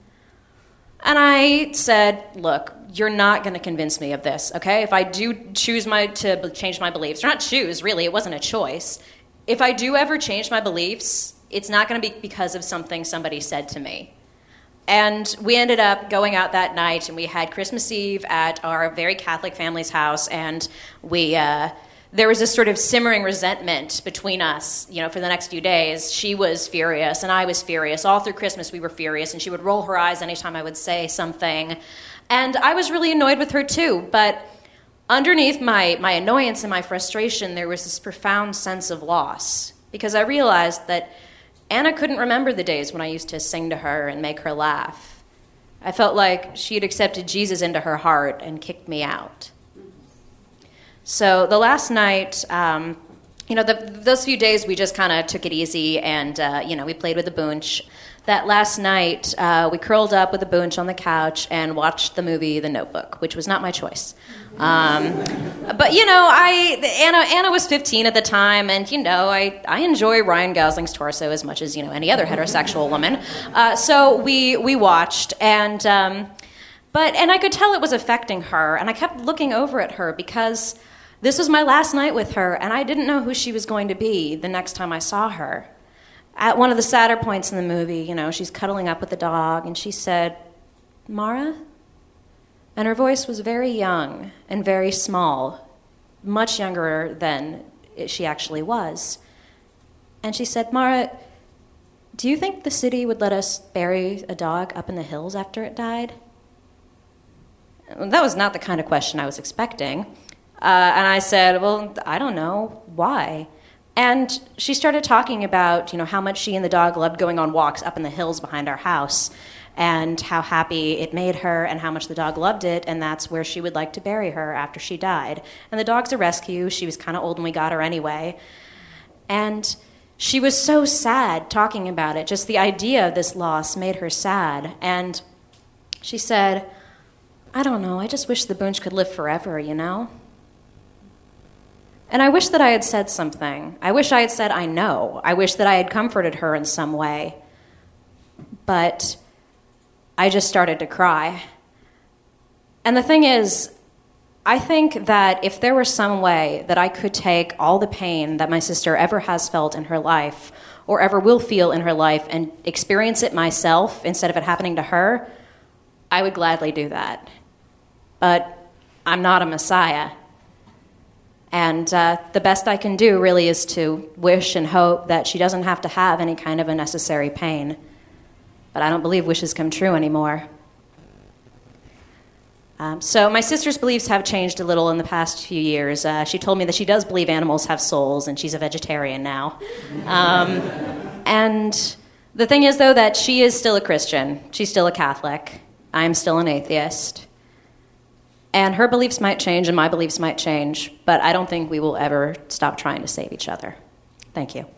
[SPEAKER 9] And I said, look, you're not going to convince me of this, okay? If I do choose my to change my beliefs, or not choose, really, it wasn't a choice. If I do ever change my beliefs, it's not going to be because of something somebody said to me. And we ended up going out that night, and we had Christmas Eve at our very Catholic family's house, and we... Uh, there was this sort of simmering resentment between us, you know, for the next few days. She was furious, and I was furious. All through Christmas, we were furious, and she would roll her eyes anytime I would say something. And I was really annoyed with her, too. But underneath my, my annoyance and my frustration, there was this profound sense of loss, because I realized that Anna couldn't remember the days when I used to sing to her and make her laugh. I felt like she had accepted Jesus into her heart and kicked me out. So the last night, um, you know, the, those few days we just kind of took it easy and, uh, you know, we played with the bunch. That last night, uh, we curled up with the bunch on the couch and watched the movie The Notebook, which was not my choice. Um, but, you know, I Anna Anna was fifteen at the time, and, you know, I, I enjoy Ryan Gosling's torso as much as, you know, any other heterosexual woman. Uh, so we, we watched, and... Um, but and I could tell it was affecting her, and I kept looking over at her because... this was my last night with her, and I didn't know who she was going to be the next time I saw her. At one of the sadder points in the movie, you know, she's cuddling up with the dog, and she said, Mara? And her voice was very young and very small, much younger than she actually was. And she said, Mara, do you think the city would let us bury a dog up in the hills after it died? That was not the kind of question I was expecting. Uh, and I said, well, I don't know. Why? And she started talking about, you know, how much she and the dog loved going on walks up in the hills behind our house and how happy it made her and how much the dog loved it, and that's where she would like to bury her after she died. And the dog's a rescue. She was kind of old when we got her anyway. And she was so sad talking about it. Just the idea of this loss made her sad. And she said, I don't know, I just wish the bunch could live forever, you know? And I wish that I had said something. I wish I had said, I know. I wish that I had comforted her in some way. But I just started to cry. And the thing is, I think that if there were some way that I could take all the pain that my sister ever has felt in her life, or ever will feel in her life, and experience it myself instead of it happening to her, I would gladly do that. But I'm not a messiah. And uh, the best I can do really is to wish and hope that she doesn't have to have any kind of unnecessary pain. But I don't believe wishes come true anymore. Um, so my sister's beliefs have changed a little in the past few years. Uh, she told me that she does believe animals have souls, and she's a vegetarian now. Um, and The thing is, though, that she is still a Christian. She's still a Catholic. I'm still an atheist. And her beliefs might change and my beliefs might change, but I don't think we will ever stop trying to save each other. Thank you.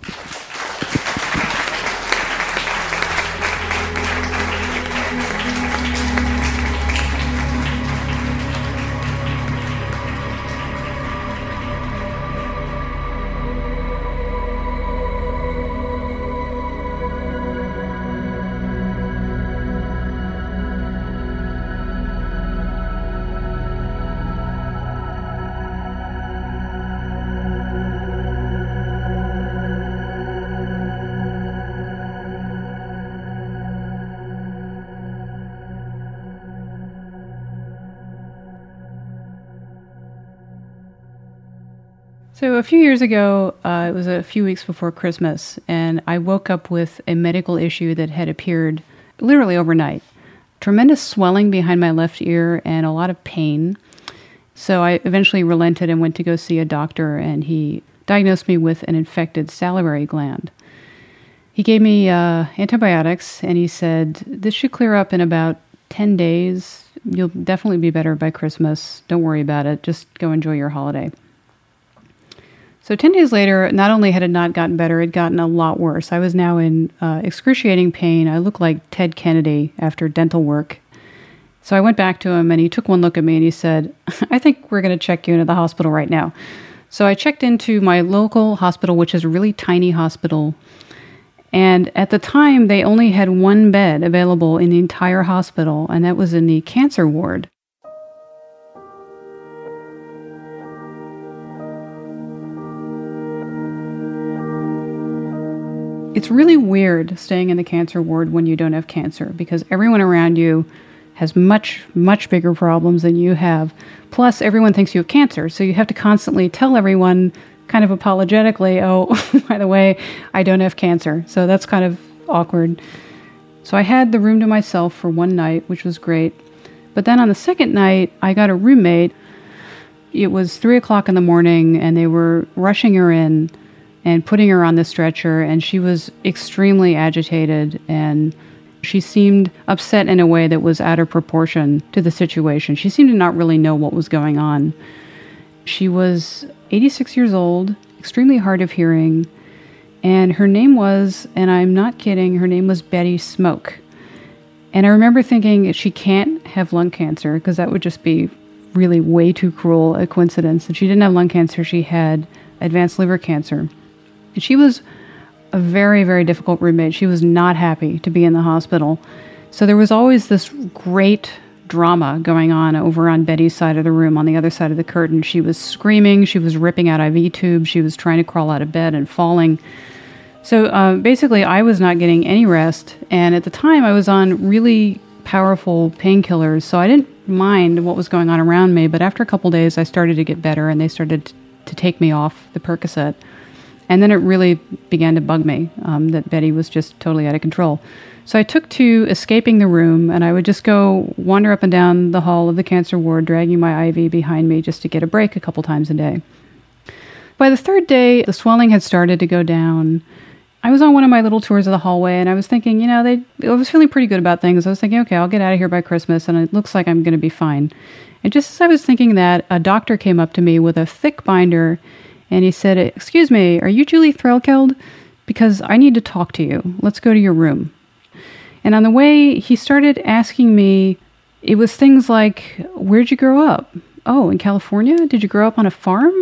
[SPEAKER 10] So a few years ago, uh, it was a few weeks before Christmas, and I woke up with a medical issue that had appeared literally overnight. Tremendous swelling behind my left ear and a lot of pain. So I eventually relented and went to go see a doctor, and he diagnosed me with an infected salivary gland. He gave me uh, antibiotics, and he said, this should clear up in about ten days. You'll definitely be better by Christmas. Don't worry about it. Just go enjoy your holiday. So ten days later, not only had it not gotten better, it had gotten a lot worse. I was now in uh, excruciating pain. I looked like Ted Kennedy after dental work. So I went back to him, and he took one look at me, and he said, I think we're going to check you into the hospital right now. So I checked into my local hospital, which is a really tiny hospital. And at the time, they only had one bed available in the entire hospital, and that was in the cancer ward. It's really weird staying in the cancer ward when you don't have cancer, because everyone around you has much, much bigger problems than you have. Plus, everyone thinks you have cancer, so you have to constantly tell everyone kind of apologetically, oh, by the way, I don't have cancer. So that's kind of awkward. So I had the room to myself for one night, which was great. But then on the second night, I got a roommate. It was three o'clock in the morning, and they were rushing her in and putting her on the stretcher, and she was extremely agitated, and she seemed upset in a way that was out of proportion to the situation. She seemed to not really know what was going on. She was eighty-six years old, extremely hard of hearing, and her name was, and I'm not kidding, her name was Betty Smoke. And I remember thinking, she can't have lung cancer, because that would just be really way too cruel a coincidence. And she didn't have lung cancer, she had advanced liver cancer. And she was a very, very difficult roommate. She was not happy to be in the hospital. So there was always this great drama going on over on Betty's side of the room, on the other side of the curtain. She was screaming, she was ripping out I V tubes, she was trying to crawl out of bed and falling. So uh, basically, I was not getting any rest. And at the time, I was on really powerful painkillers, so I didn't mind what was going on around me. But after a couple days, I started to get better, and they started to take me off the Percocet. And then it really began to bug me um, that Betty was just totally out of control. So I took to escaping the room, and I would just go wander up and down the hall of the cancer ward, dragging my I V behind me just to get a break a couple times a day. By the third day, the swelling had started to go down. I was on one of my little tours of the hallway, and I was thinking, you know, they, I was feeling pretty good about things. I was thinking, okay, I'll get out of here by Christmas, and it looks like I'm going to be fine. And just as I was thinking that, a doctor came up to me with a thick binder, and he said, excuse me, are you Julie Threlkeld? Because I need to talk to you. Let's go to your room. And on the way, he started asking me, it was things like, where'd you grow up? Oh, in California? Did you grow up on a farm?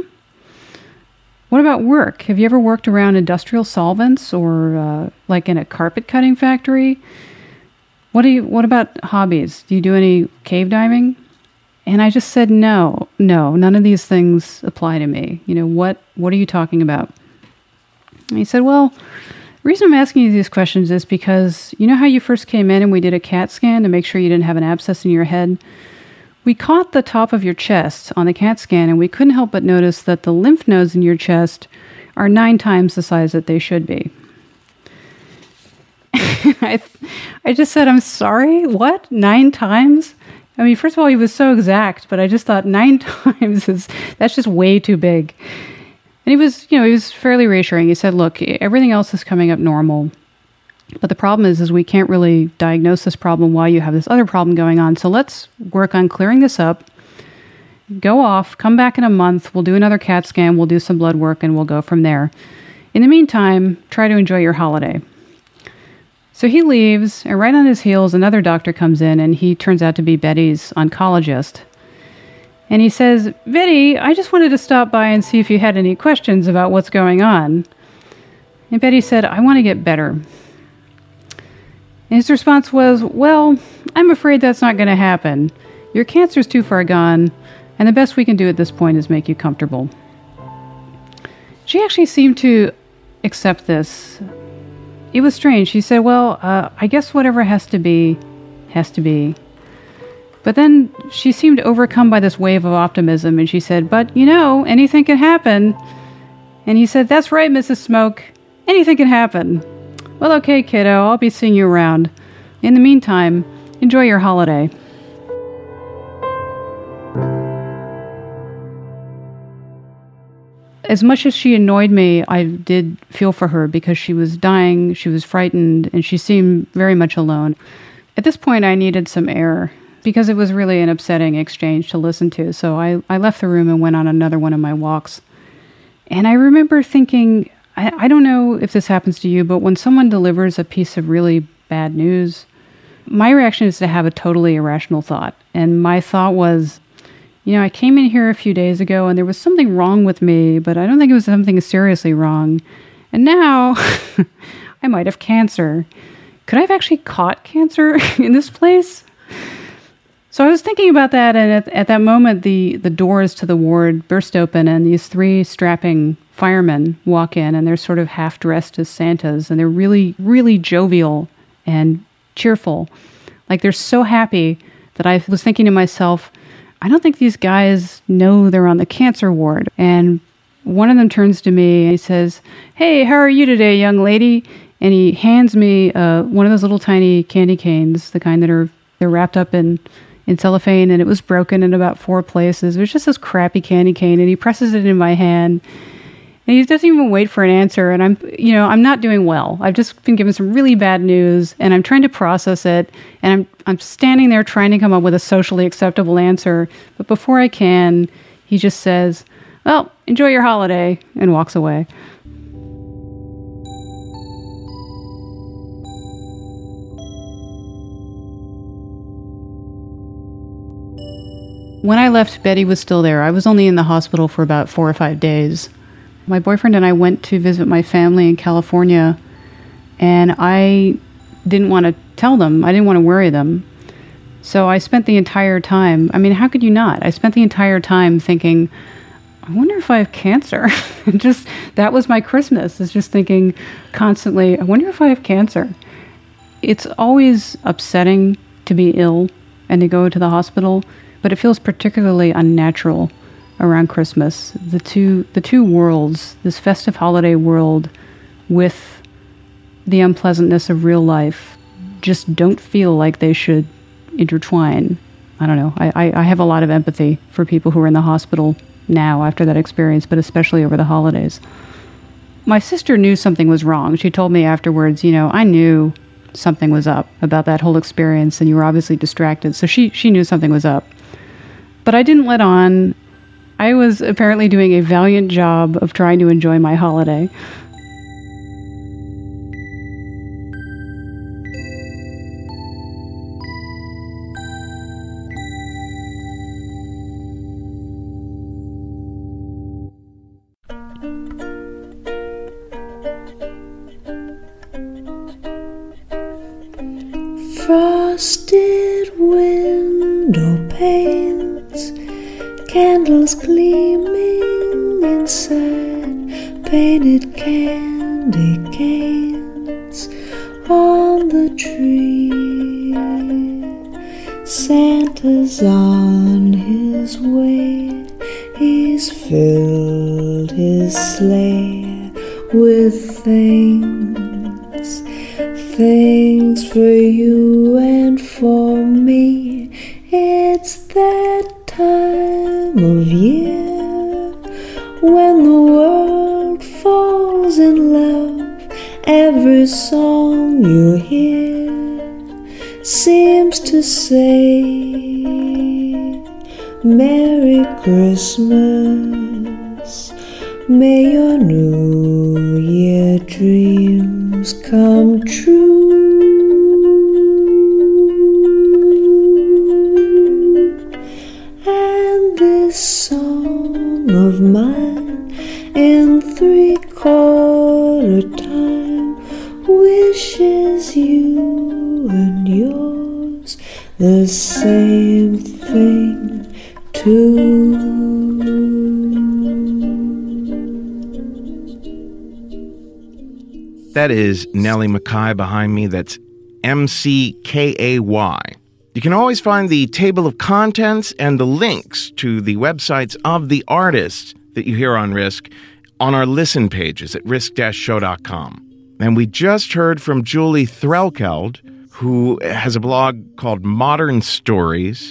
[SPEAKER 10] What about work? Have you ever worked around industrial solvents or uh, like in a carpet cutting factory? What do you, what about hobbies? Do you do any cave diving? And I just said, no, no, none of these things apply to me. You know, what, what are you talking about? And he said, well, the reason I'm asking you these questions is because you know how you first came in and we did a CAT scan to make sure you didn't have an abscess in your head? We caught the top of your chest on the CAT scan, and we couldn't help but notice that the lymph nodes in your chest are nine times the size that they should be. I, I just said, I'm sorry, what? Nine times? I mean, first of all, he was so exact, but I just thought nine times is, that's just way too big. And he was, you know, he was fairly reassuring. He said, look, everything else is coming up normal. But the problem is, is we can't really diagnose this problem while you have this other problem going on. So let's work on clearing this up. Go off, come back in a month, we'll do another CAT scan, we'll do some blood work, and we'll go from there. In the meantime, try to enjoy your holiday. So he leaves, and right on his heels, another doctor comes in, and he turns out to be Betty's oncologist. And he says, Betty, I just wanted to stop by and see if you had any questions about what's going on. And Betty said, I want to get better. And his response was, well, I'm afraid that's not going to happen. Your cancer's too far gone, and the best we can do at this point is make you comfortable. She actually seemed to accept this. It was strange. She said, well, uh, I guess whatever has to be, has to be. But then she seemed overcome by this wave of optimism, and she said, but, you know, anything can happen. And he said, that's right, Missus Smoke. Anything can happen. Well, okay, kiddo, I'll be seeing you around. In the meantime, enjoy your holiday. As much as she annoyed me, I did feel for her because she was dying, she was frightened, and she seemed very much alone. At this point, I needed some air because it was really an upsetting exchange to listen to. So I, I left the room and went on another one of my walks. And I remember thinking, I, I don't know if this happens to you, but when someone delivers a piece of really bad news, my reaction is to have a totally irrational thought. And my thought was, you know, I came in here a few days ago and there was something wrong with me, but I don't think it was something seriously wrong. And now I might have cancer. Could I have actually caught cancer in this place? So I was thinking about that, and at, at that moment, the, the doors to the ward burst open, and these three strapping firemen walk in, and they're sort of half-dressed as Santas, and they're really, really jovial and cheerful. Like, they're so happy that I was thinking to myself, I don't think these guys know they're on the cancer ward. And one of them turns to me and he says, hey, how are you today, young lady? And he hands me uh, one of those little tiny candy canes, the kind that are they're wrapped up in, in cellophane, and it was broken in about four places. It was just this crappy candy cane, and he presses it in my hand. And he doesn't even wait for an answer. And I'm, you know, I'm not doing well. I've just been given some really bad news, and I'm trying to process it. And I'm, I'm standing there trying to come up with a socially acceptable answer. But before I can, he just says, well, enjoy your holiday, and walks away. When I left, Betty was still there. I was only in the hospital for about four or five days. My boyfriend and I went to visit my family in California, and I didn't want to tell them. I didn't want to worry them. So I spent the entire time, I mean, how could you not? I spent the entire time thinking, I wonder if I have cancer. just that was my Christmas, is just thinking constantly, I wonder if I have cancer. It's always upsetting to be ill and to go to the hospital, but it feels particularly unnatural around Christmas. The two the two worlds, this festive holiday world with the unpleasantness of real life, just don't feel like they should intertwine. I don't know. I, I, I have a lot of empathy for people who are in the hospital now after that experience, but especially over the holidays. My sister knew something was wrong. She told me afterwards, you know, I knew something was up about that whole experience, and you were obviously distracted. So she, she knew something was up. But I didn't let on. I was apparently doing a valiant job of trying to enjoy my holiday.
[SPEAKER 11] Frosted window panes, candles gleaming inside, painted candy canes on the tree. Santa's on his way, he's filled his sleigh with things, things for you and for me. It's that time of year when the world falls in love Every song you hear seems to say, Merry Christmas, may your New Year dreams come true. And this song of mine in three-quarter time wishes you and yours the same thing too.
[SPEAKER 3] That is Nellie McKay behind me. That's M C K A Y. You can always find the table of contents and the links to the websites of the artists that you hear on Risk on our listen pages at risk dash show dot com. And we just heard from Julie Threlkeld, who has a blog called Modern Stories.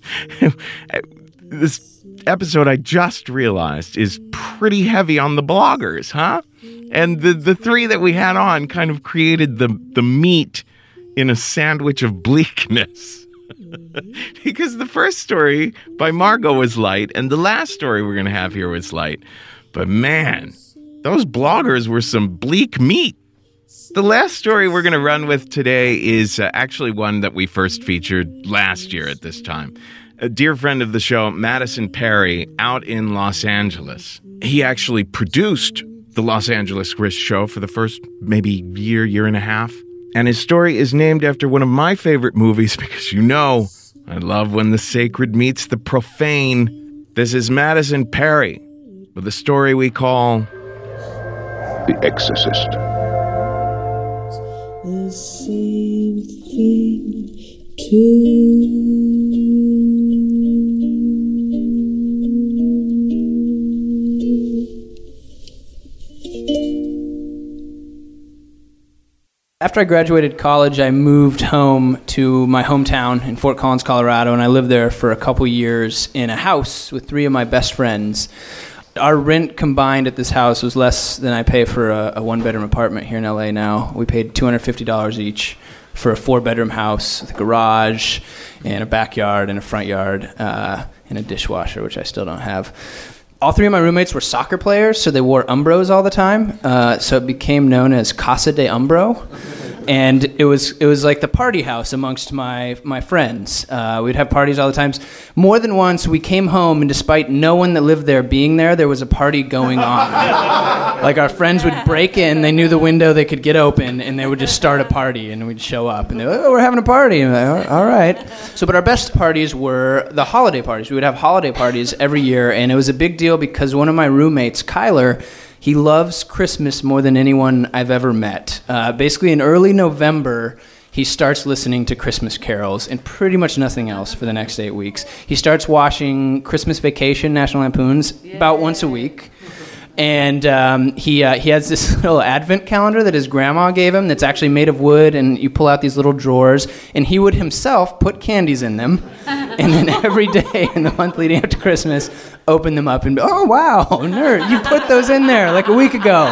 [SPEAKER 3] This episode, I just realized, is pretty heavy on the bloggers, huh? And the, the three that we had on kind of created the, the meat in a sandwich of bleakness. Because the first story by Margot was light, and the last story we're going to have here was light. But man, those bloggers were some bleak meat. The last story we're going to run with today is uh, actually one that we first featured last year at this time. A dear friend of the show, Madison Perry, out in Los Angeles. He actually produced the Los Angeles Risk show for the first maybe year, year and a half. And his story is named after one of my favorite movies because, you know, I love when the sacred meets the profane. This is Madison Perry with a story we call
[SPEAKER 12] The Exorcist.
[SPEAKER 11] The same thing too.
[SPEAKER 4] After I graduated college, I moved home to my hometown in Fort Collins, Colorado, and I lived there for a couple years in a house with three of my best friends. Our rent combined at this house was less than I pay for a, a one-bedroom apartment here in L A now. We paid two hundred fifty dollars each for a four-bedroom house with a garage and a backyard and a front yard uh, and a dishwasher, which I still don't have. All three of my roommates were soccer players, so they wore Umbros all the time. Uh, so it became known as Casa de Umbro. And it was it was like the party house amongst my my friends. Uh, we'd have parties all the time. More than once, we came home, and despite no one that lived there being there, there was a party going on. Like our friends would break in, they knew the window they could get open, and they would just start a party, and we'd show up, and they're like, oh, we're having a party. And we're like, all right. So, but our best parties were the holiday parties. We would have holiday parties every year, and it was a big deal because one of my roommates, Kyler, he loves Christmas more than anyone I've ever met. Uh, basically, in early November, he starts listening to Christmas carols and pretty much nothing else for the next eight weeks. He starts watching Christmas Vacation, National Lampoons, yeah. about once a week. And um, he uh, he has this little advent calendar that his grandma gave him that's actually made of wood, and you pull out these little drawers, and he would himself put candies in them, and then every day in the month leading up to Christmas, open them up and be, oh, wow, nerd, you put those in there like a week ago.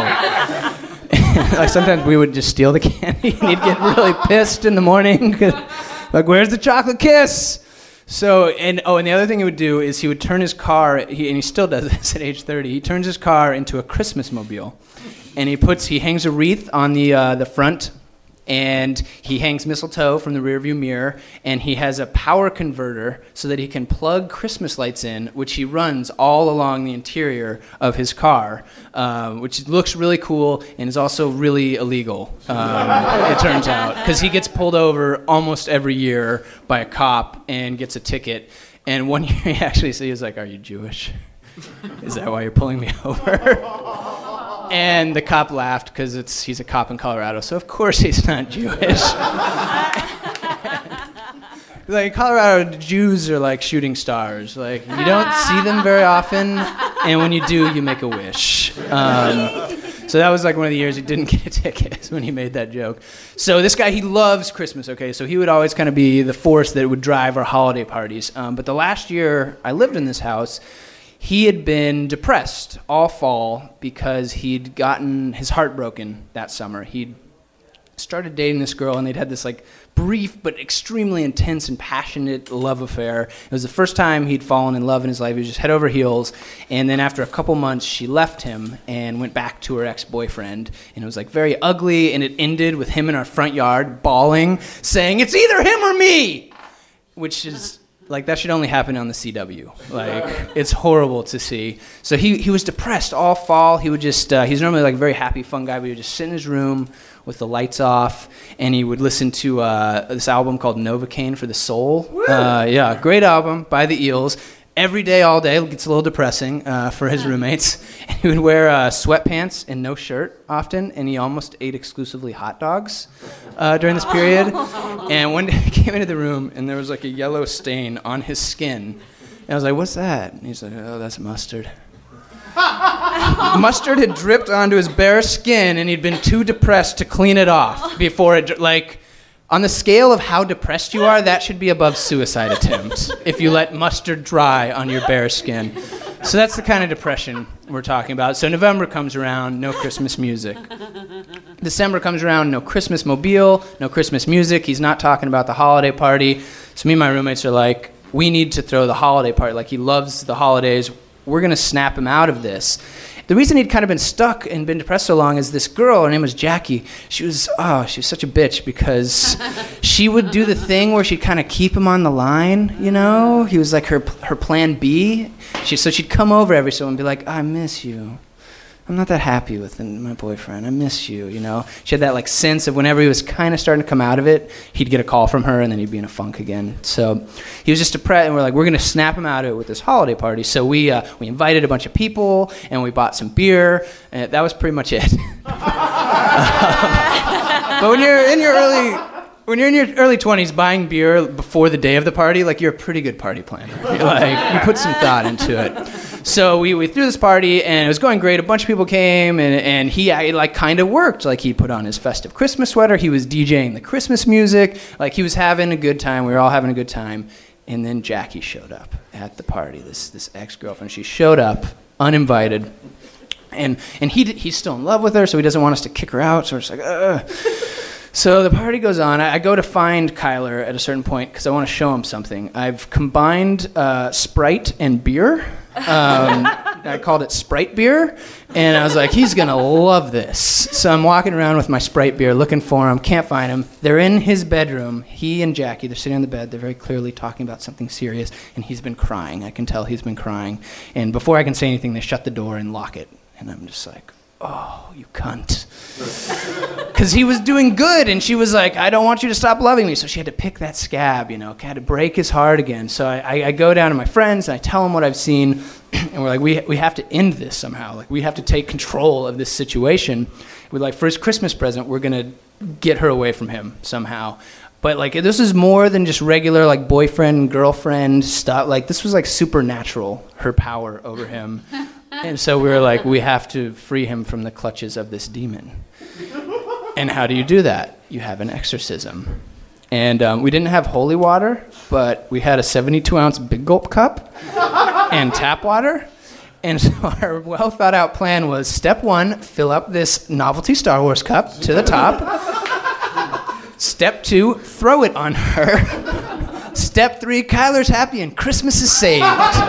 [SPEAKER 4] Like sometimes we would just steal the candy, and he'd get really pissed in the morning. Like, where's the chocolate kiss? So, and oh, and the other thing he would do is he would turn his car, he, and he still does this at age thirty, he turns his car into a Christmas mobile. And he puts, he hangs a wreath on the uh, the front, and he hangs mistletoe from the rearview mirror, and he has a power converter so that he can plug Christmas lights in, which he runs all along the interior of his car, um, which looks really cool and is also really illegal, um, it turns out, because he gets pulled over almost every year by a cop and gets a ticket. And one year he actually said, he was like, are you Jewish? Is that why you're pulling me over? And the cop laughed because it's he's a cop in Colorado, so of course he's not Jewish. Like in Colorado, Jews are like shooting stars. Like you don't see them very often, and when you do, you make a wish. Um, so that was like one of the years he didn't get a ticket when he made that joke. So this guy, he loves Christmas. Okay, so he would always kind of be the force that would drive our holiday parties. Um, but the last year I lived in this house, he had been depressed all fall because he'd gotten his heart broken that summer. He'd started dating this girl, and they'd had this like brief but extremely intense and passionate love affair. It was the first time he'd fallen in love in his life. He was just head over heels. And then after a couple months, she left him and went back to her ex-boyfriend. And it was like very ugly, and it ended with him in our front yard bawling, saying, "It's either him or me," which is like, that should only happen on the C W. Like, it's horrible to see. So he, he was depressed all fall. He would just, uh, he's normally like a very happy, fun guy, but he would just sit in his room with the lights off, and he would listen to uh, this album called Novocaine for the Soul. Uh, yeah, great album by the Eels. Every day, all day, it gets a little depressing uh, for his roommates. And he would wear uh, sweatpants and no shirt often, and he almost ate exclusively hot dogs uh, during this period. And one day he came into the room, and there was like a yellow stain on his skin. And I was like, "What's that?" And he's like, "Oh, that's mustard." Mustard had dripped onto his bare skin, and he'd been too depressed to clean it off before it, like, on the scale of how depressed you are, that should be above suicide attempt if you let mustard dry on your bare skin. So that's the kind of depression we're talking about. So November comes around, no Christmas music. December comes around, no Christmas mobile, no Christmas music. He's not talking about the holiday party. So me and my roommates are like, we need to throw the holiday party. Like, he loves the holidays. We're going to snap him out of this. The reason he'd kind of been stuck and been depressed so long is this girl, her name was Jackie. She was, oh, she was such a bitch because she would do the thing where she'd kind of keep him on the line, you know? He was like her her plan B. She, so she'd come over every so and be like, "I miss you. I'm not that happy with my boyfriend. I miss you," you know? She had that like sense of whenever he was kind of starting to come out of it, he'd get a call from her and then he'd be in a funk again. So he was just depressed, and we're like, we're going to snap him out of it with this holiday party. So we uh, we invited a bunch of people, and we bought some beer, and that was pretty much it. But when you're in your early... When you're in your early twenties, buying beer before the day of the party, like, you're a pretty good party planner. You're like, you put some thought into it. So we, we threw this party, and it was going great. A bunch of people came, and, and he it, like kind of worked. Like, he put on his festive Christmas sweater. He was DJing the Christmas music. Like, he was having a good time. We were all having a good time. And then Jackie showed up at the party, this this ex-girlfriend. She showed up uninvited. And and he he's still in love with her, so he doesn't want us to kick her out. So we're just like, ugh. So the party goes on. I, I go to find Kyler at a certain point because I want to show him something. I've combined uh, Sprite and beer. Um, I called it Sprite beer, and I was like, he's going to love this. So I'm walking around with my Sprite beer looking for him, can't find him. They're in his bedroom. He and Jackie, they're sitting on the bed. They're very clearly talking about something serious, and he's been crying. I can tell he's been crying. And before I can say anything, they shut the door and lock it. And I'm just like, oh, you cunt. Because he was doing good, and she was like, "I don't want you to stop loving me." So she had to pick that scab, you know, had to break his heart again. So I, I, I go down to my friends, and I tell them what I've seen, and we're like, we we have to end this somehow. Like, we have to take control of this situation. We're like, for his Christmas present, we're going to get her away from him somehow. But, like, this is more than just regular, like, boyfriend, girlfriend stuff. Like, this was, like, supernatural, her power over him. And so we were like, we have to free him from the clutches of this demon. And how do you do that? You have an exorcism. And um, we didn't have holy water, but we had a seventy-two ounce Big Gulp cup and tap water. And so our well-thought-out plan was, step one, fill up this novelty Star Wars cup to the top. Step two, throw it on her. Step three, Kyler's happy and Christmas is saved.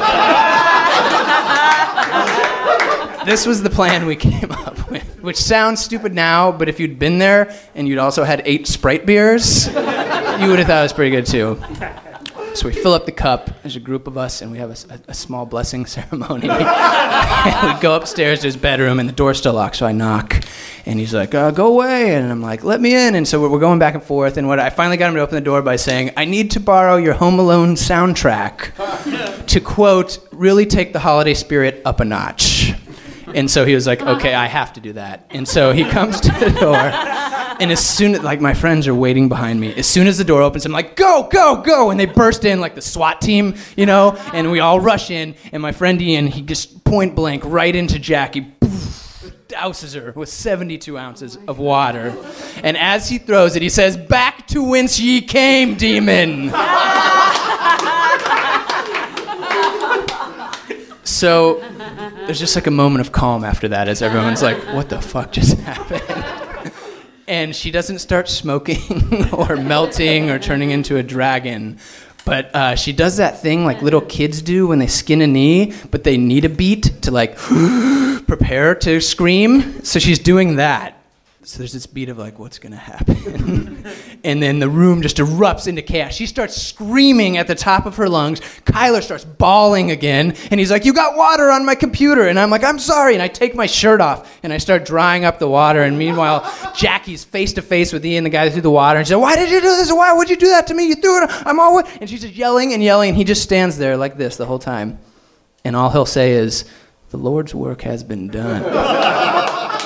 [SPEAKER 4] This was the plan we came up with, which sounds stupid now, but if you'd been there and you'd also had eight Sprite beers, you would have thought it was pretty good too. So we fill up the cup, there's a group of us, and we have a, a, a small blessing ceremony. And we go upstairs to his bedroom, and the door's still locked, so I knock. And he's like, uh, go away. And I'm like, let me in. And so we're, we're going back and forth. And what I finally got him to open the door by saying, I need to borrow your Home Alone soundtrack to, quote, really take the holiday spirit up a notch. And so he was like, okay, I have to do that. And so he comes to the door. And as soon as, like, my friends are waiting behind me, as soon as the door opens, I'm like, go, go, go. And they burst in like the SWAT team, you know, and we all rush in. And my friend Ian, he just point blank right into Jackie, poof, douses her with seventy-two ounces of water. And as he throws it, he says, back to whence ye came, demon. So there's just like a moment of calm after that as everyone's like, what the fuck just happened? And she doesn't start smoking or melting or turning into a dragon. But uh, she does that thing like little kids do when they skin a knee, but they need a beat to like prepare to scream. So she's doing that. So there's this beat of like, what's going to happen? And then the room just erupts into chaos. She starts screaming at the top of her lungs. Kyler starts bawling again. And he's like, you got water on my computer. And I'm like, I'm sorry. And I take my shirt off and I start drying up the water. And meanwhile, Jackie's face to face with Ian, the guy that threw the water. And she said, why did you do this? Why would you do that to me? You threw it. I'm all wet. And she's just yelling and yelling. And he just stands there like this the whole time. And all he'll say is, the Lord's work has been done.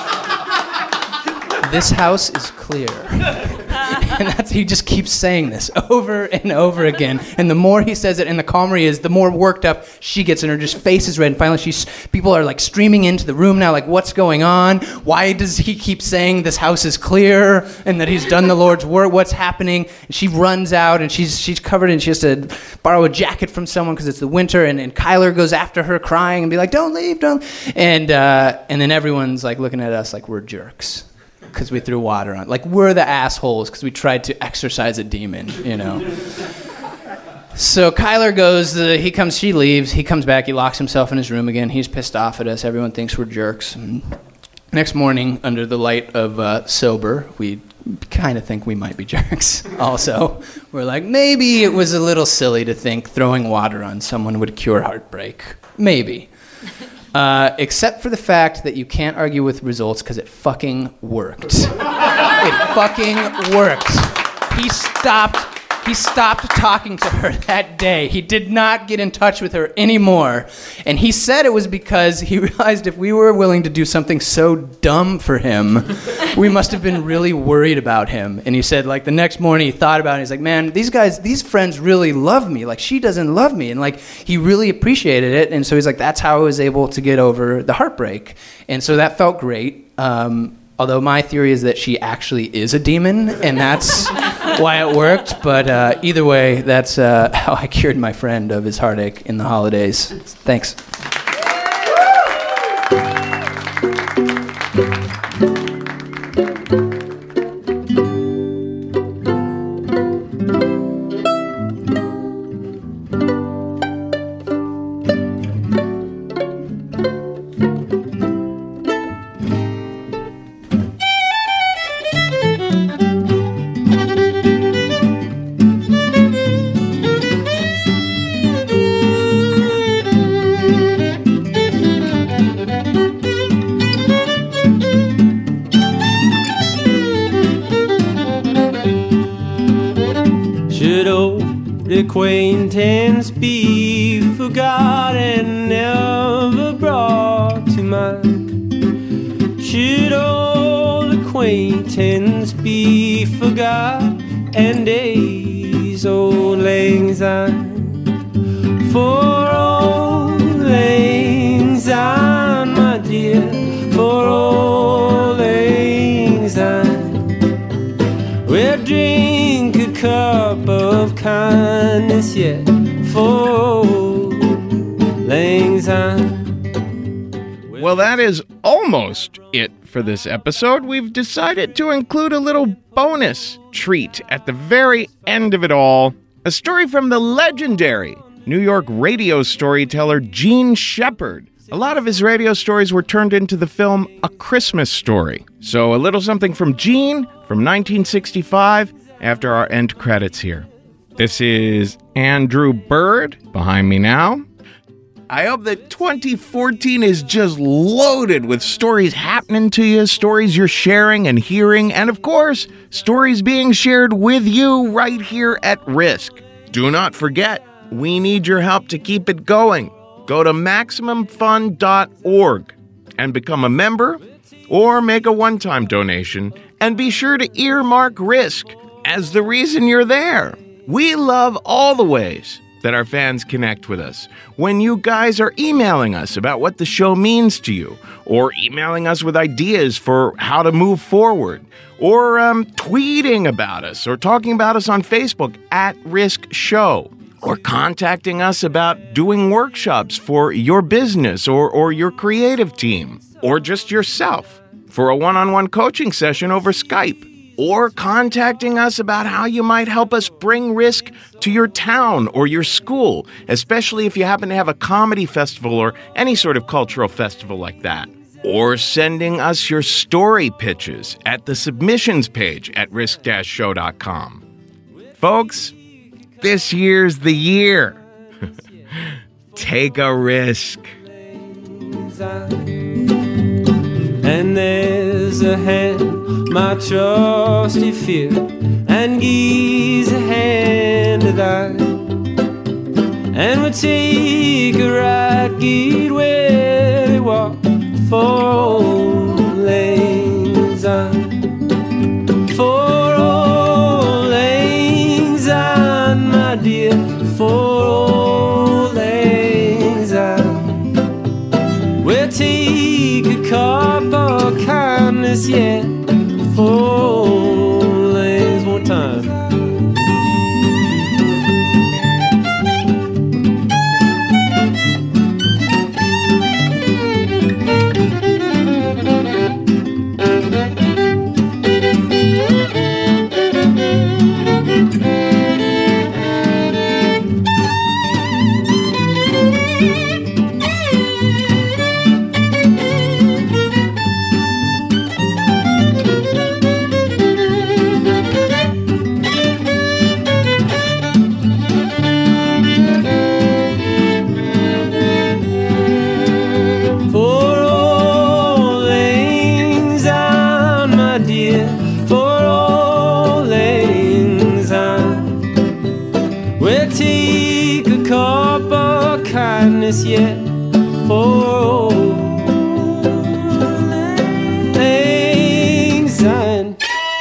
[SPEAKER 4] This house is clear. And that's, he just keeps saying this over and over again. And the more he says it and the calmer he is, the more worked up she gets and her just face is red. And finally, she's, people are like streaming into the room now, like, what's going on? Why does he keep saying this house is clear and that he's done the Lord's work? What's happening? And she runs out and she's she's covered in, she has to borrow a jacket from someone because it's the winter. And, and Kyler goes after her crying and be like, don't leave, don't. And, uh, and then everyone's like looking at us like we're jerks. Because we threw water on. Like, we're the assholes because we tried to exorcise a demon, you know. So Kyler goes, uh, he comes, she leaves, he comes back, he locks himself in his room again. He's pissed off at us. Everyone thinks we're jerks. And next morning, under the light of uh, sober, we kind of think we might be jerks also. We're like, maybe it was a little silly to think throwing water on someone would cure heartbreak. Maybe. Uh, except for the fact that you can't argue with results because it fucking worked. It fucking worked. He stopped, he stopped talking to her that day. He did not get in touch with her anymore. And he said it was because he realized if we were willing to do something so dumb for him, we must have been really worried about him. And he said, like, the next morning he thought about it. He's like, man, these guys, these friends really love me. Like, she doesn't love me. And, like, he really appreciated it. And so he's like, that's how I was able to get over the heartbreak. And so that felt great. Um, although my theory is that she actually is a demon, and that's why it worked. But uh, either way, that's uh, how I cured my friend of his heartache in the holidays. Thanks.
[SPEAKER 13] Acquaintance be forgotten, never brought to mind. Should old acquaintance be forgot, and days old lang syne? For old lang syne, my dear, for old lang syne. We'll drink a cup of kindness yet for old lang syne.
[SPEAKER 3] Well, that is almost it for this episode. We've decided to include a little bonus treat at the very end of it all. A story from the legendary New York radio storyteller Gene Shepard. A lot of his radio stories were turned into the film A Christmas Story. So a little something from Gene from nineteen sixty-five after our end credits here. This is Andrew Bird behind me now. I hope that twenty fourteen is just loaded with stories happening to you, stories you're sharing and hearing, and of course, stories being shared with you right here at Risk. Do not forget, we need your help to keep it going. Go to Maximum Fund dot org and become a member or make a one-time donation, and be sure to earmark Risk as the reason you're there. We love all the ways that our fans connect with us. When you guys are emailing us about what the show means to you, or emailing us with ideas for how to move forward, or um, tweeting about us, or talking about us on Facebook at Risk Show. or contacting us about doing workshops for your business or, or your creative team, or just yourself for a one-on-one coaching session over Skype, or contacting us about how you might help us bring Risk to your town or your school, especially if you happen to have a comedy festival or any sort of cultural festival like that. Or sending us your story pitches at the submissions page at risk dash show dot com. Folks, this year's the year. Take a risk.
[SPEAKER 13] And there's a hand, my trusty fear, and gives a hand to thine. And we'll take a ride, get where they walk, for old lang syne. For old lang syne, my dear, for old lang syne. We'll take a cup of kindness yet, for old lang syne. One time. Yet for lang syne.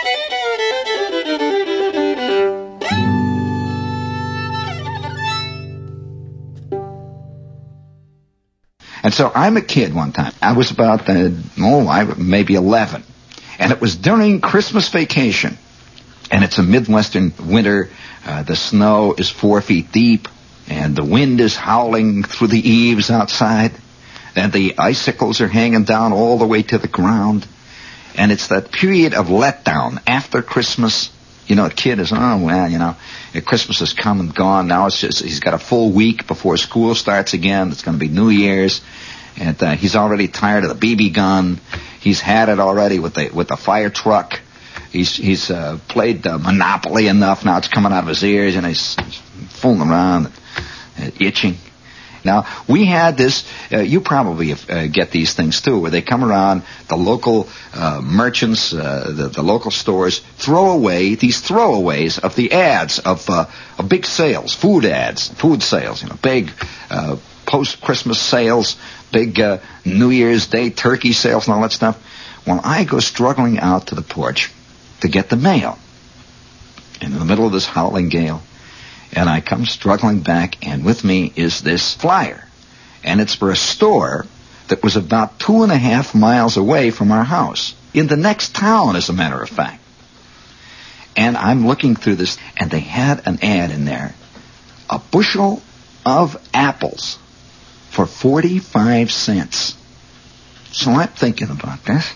[SPEAKER 14] And so I'm a kid one time. I was about, uh, oh, I maybe eleven. And it was during Christmas vacation. And it's a Midwestern winter. Uh, the snow is four feet deep. And the wind is howling through the eaves outside. And the icicles are hanging down all the way to the ground. And it's that period of letdown after Christmas. You know, a kid is, oh, well, you know, Christmas has come and gone. Now it's just, he's got a full week before school starts again. It's going to be New Year's. And uh, he's already tired of the B B gun. He's had it already with the with the fire truck. He's he's uh, played uh, Monopoly enough. Now it's coming out of his ears, and he's fooling around. Uh, itching. Now, we had this, uh, you probably uh, get these things too, where they come around, the local uh, merchants, uh, the, the local stores, throw away these throwaways of the ads of, uh, of big sales, food ads, food sales, you know, big uh, post-Christmas sales, big uh, New Year's Day turkey sales and all that stuff. Well, I go struggling out to the porch to get the mail. And in the middle of this howling gale, and I come struggling back, and with me is this flyer. And it's for a store that was about two and a half miles away from our house. In the next town, as a matter of fact. And I'm looking through this, and they had an ad in there. A bushel of apples for forty-five cents. So I'm thinking about this.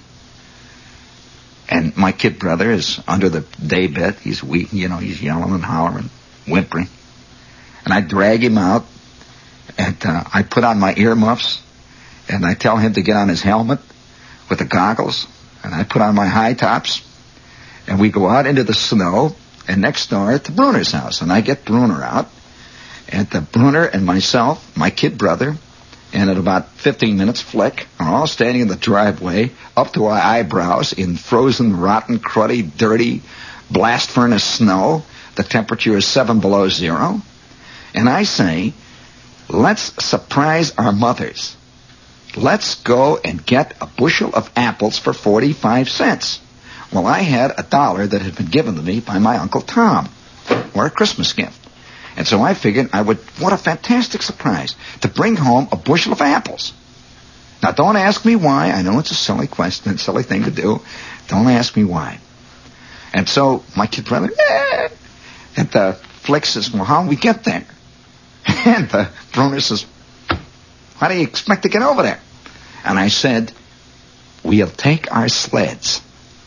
[SPEAKER 14] And my kid brother is under the daybed. He's weak, you know, he's yelling and hollering, whimpering. And I drag him out, and uh, I put on my earmuffs, and I tell him to get on his helmet with the goggles, and I put on my high tops, and we go out into the snow, and next door at the Bruner's house, and I get Bruner out, and the Bruner and myself, my kid brother, and at about fifteen minutes, Flick, are all standing in the driveway, up to our eyebrows in frozen, rotten, cruddy, dirty, blast furnace snow. The temperature is seven below zero. And I say, let's surprise our mothers. Let's go and get a bushel of apples for forty-five cents. Well, I had a dollar that had been given to me by my Uncle Tom, or a Christmas gift. And so I figured I would, what a fantastic surprise, to bring home a bushel of apples. Now, don't ask me why. I know it's a silly question, a silly thing to do. Don't ask me why. And so my kid brother, eh, and uh, Flick says, well, how do we get there? And uh, Bruner says, how do you expect to get over there? And I said, we'll take our sleds.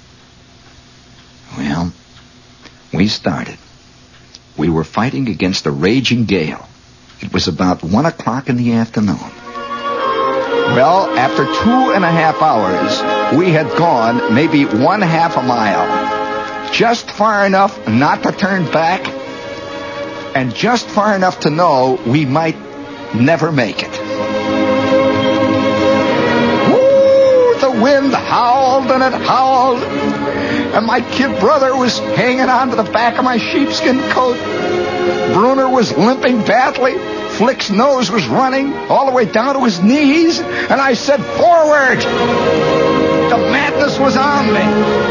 [SPEAKER 14] Well, we started. We were fighting against a raging gale. It was about one o'clock in the afternoon. Well, after two and a half hours, we had gone maybe one half a mile. Just far enough not to turn back, and just far enough to know we might never make it. Woo! The wind howled and it howled, and my kid brother was hanging on to the back of my sheepskin coat. Bruner was limping badly. Flick's nose was running all the way down to his knees, and I said, forward! The madness was on me.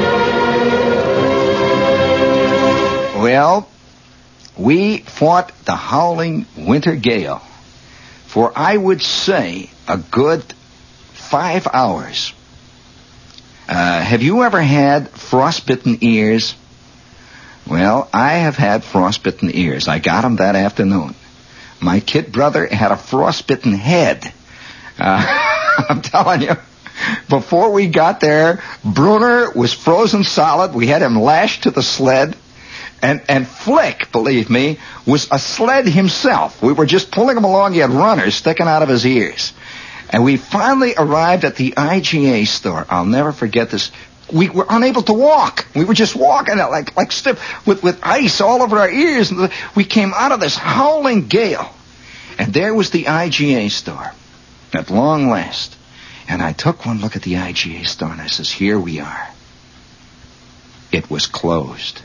[SPEAKER 14] Well, we fought the howling winter gale for, I would say, a good five hours. Uh, have you ever had frostbitten ears? Well, I have had frostbitten ears. I got them that afternoon. My kid brother had a frostbitten head. Uh, I'm telling you, before we got there, Bruner was frozen solid. We had him lashed to the sled. And, and Flick, believe me, was a sled himself. We were just pulling him along. He had runners sticking out of his ears. And we finally arrived at the I G A store. I'll never forget this. We were unable to walk. We were just walking like like stiff with, with ice all over our ears. And we came out of this howling gale. And there was the I G A store at long last. And I took one look at the I G A store and I says, here we are. It was closed.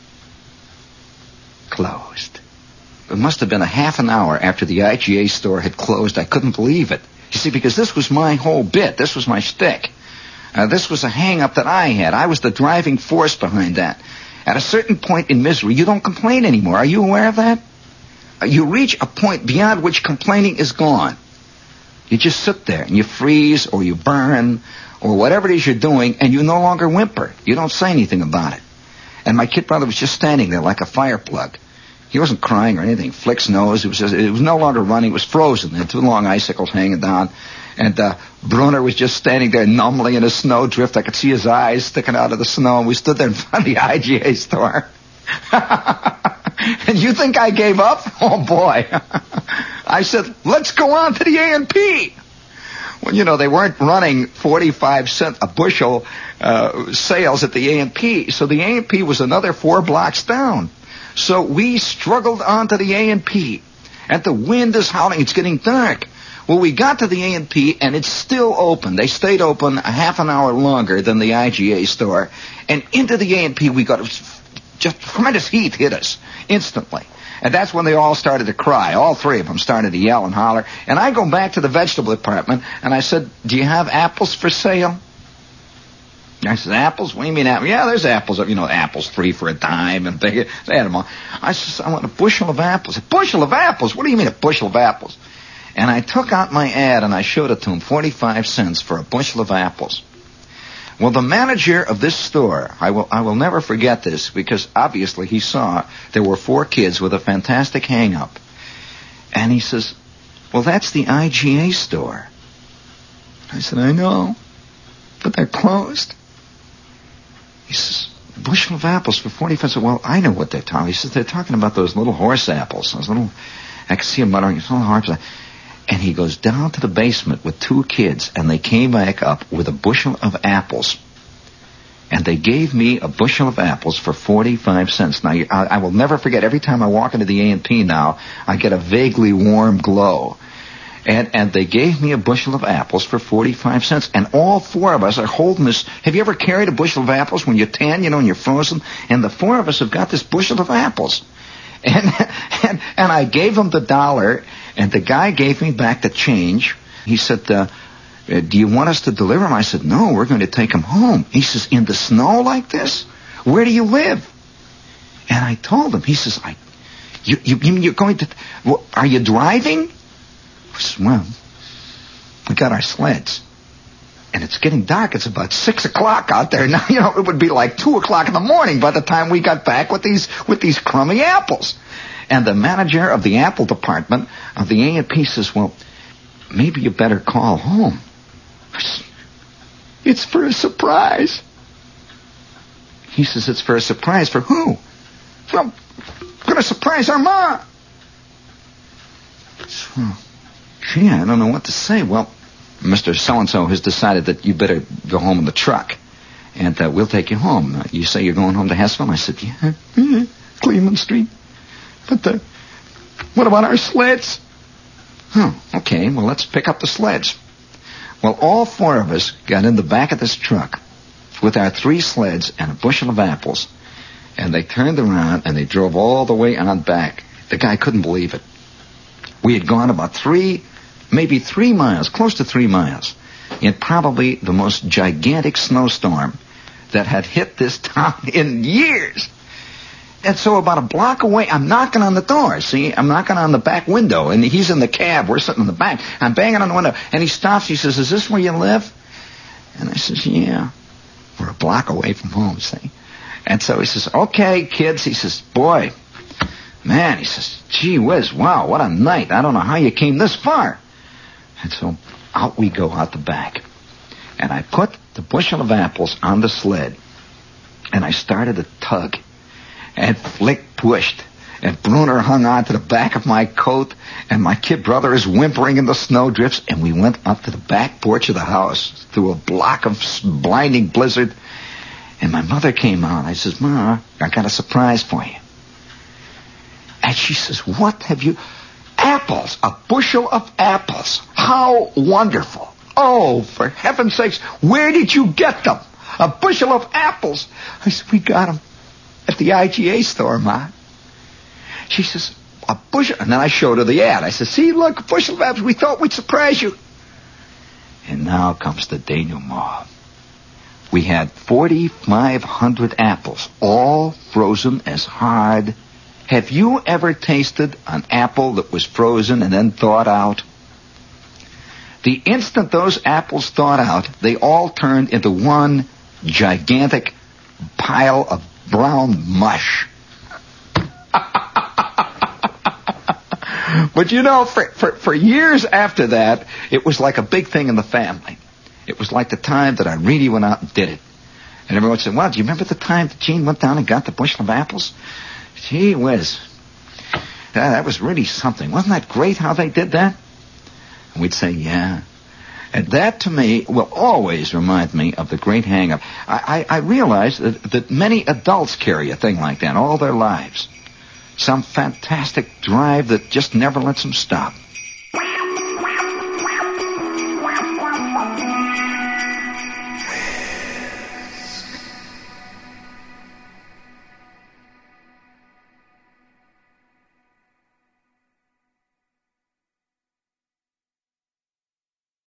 [SPEAKER 14] Closed. It must have been a half an hour after the I G A store had closed. I couldn't believe it. You see, because this was my whole bit. This was my shtick. Uh, this was a hang-up that I had. I was the driving force behind that. At a certain point in misery, you don't complain anymore. Are you aware of that? Uh, you reach a point beyond which complaining is gone. You just sit there and you freeze or you burn or whatever it is you're doing, and you no longer whimper. You don't say anything about it. And my kid brother was just standing there like a fire plug. He wasn't crying or anything. Flick's nose, it was just, it was no longer running. It was frozen. There were two long icicles hanging down. And uh, Bruner was just standing there numbly in a snowdrift. I could see his eyes sticking out of the snow. And we stood there in front of the I G A store. And you think I gave up? Oh, boy. I said, let's go on to the A and P. Well, you know, they weren't running forty-five cent a bushel uh, sales at the A and P. So the A and P was another four blocks down. So we struggled on to the A and P. And the wind is howling. It's getting dark. Well, we got to the A and P, and it's still open. They stayed open a half an hour longer than the I G A store. And into the A and P, we got just tremendous heat hit us instantly. And that's when they all started to cry. All three of them started to yell and holler. And I go back to the vegetable department, and I said, do you have apples for sale? I said, apples? What do you mean apples? Yeah, there's apples. You know, apples three for a dime, and they, they had them all. I said, I want a bushel of apples. A bushel of apples? What do you mean a bushel of apples? And I took out my ad and I showed it to him, forty-five cents for a bushel of apples. Well, the manager of this store, I will I will never forget this, because obviously he saw there were four kids with a fantastic hang-up. And he says, well, that's the I G A store. I said, I know, but they're closed. He says, a bushel of apples for forty-five cents. Well, I know what they're talking. He says, they're talking about those little horse apples. Those little, I can see him muttering, those little horse apples. And he goes down to the basement with two kids, and they came back up with a bushel of apples. And they gave me a bushel of apples for forty-five cents. Now, I, I will never forget, every time I walk into the A and P now, I get a vaguely warm glow. And and they gave me a bushel of apples for forty-five cents. And all four of us are holding this. Have you ever carried a bushel of apples when you're tan, you know, and you're frozen? And the four of us have got this bushel of apples. And and, and I gave him the dollar, and the guy gave me back the change. He said, uh, do you want us to deliver them? I said, no, we're going to take them home. He says, in the snow like this? Where do you live? And I told him. He says, I, you, you, you mean you're going to, well, are you driving? I said, well, we got our sleds. And it's getting dark. It's about six o'clock out there. Now, you know, it would be like two o'clock in the morning by the time we got back with these with these crummy apples. And the manager of the apple department of the A and P says, well, maybe you better call home. It's for a surprise. He says, it's for a surprise for who? Well, I'm going to surprise our ma. So, gee, I don't know what to say. Well, Mister So-and-so has decided that you better go home in the truck, and uh, we'll take you home. Uh, you say you're going home to Hessville? I said, yeah, yeah, Cleveland Street. But uh, what about our sleds? Oh, okay, well, let's pick up the sleds. Well, all four of us got in the back of this truck with our three sleds and a bushel of apples, and they turned around and they drove all the way on back. The guy couldn't believe it. We had gone about three... maybe three miles, close to three miles, in probably the most gigantic snowstorm that had hit this town in years. And so about a block away, I'm knocking on the door, see? I'm knocking on the back window, and he's in the cab. We're sitting in the back. I'm banging on the window, and he stops. He says, is this where you live? And I says, yeah. We're a block away from home, see? And so he says, okay, kids. He says, boy, man, he says, gee whiz, wow, what a night. I don't know how you came this far. And so out we go out the back. And I put the bushel of apples on the sled. And I started to tug. And Flick pushed. And Bruner hung on to the back of my coat. And my kid brother is whimpering in the snowdrifts. And we went up to the back porch of the house through a block of blinding blizzard. And my mother came out. I says, Ma, I got a surprise for you. And she says, what have you... Apples, a bushel of apples. How wonderful. Oh, for heaven's sakes, where did you get them? A bushel of apples. I said, we got them at the I G A store, Ma. She says, a bushel. And then I showed her the ad. I said, see, look, a bushel of apples. We thought we'd surprise you. And now comes the denouement. We had forty-five hundred apples, all frozen as hard. Have you ever tasted an apple that was frozen and then thawed out? The instant those apples thawed out, they all turned into one gigantic pile of brown mush. But you know, for, for, for years after that, it was like a big thing in the family. It was like the time that I really went out and did it. And everyone said, well, do you remember the time that Gene went down and got the bushel of apples? Gee whiz. Yeah, that was really something. Wasn't that great how they did that? And we'd say, yeah. And that, to me, will always remind me of the great hang-up. I, I, I realize that, that many adults carry a thing like that all their lives. Some fantastic drive that just never lets them stop.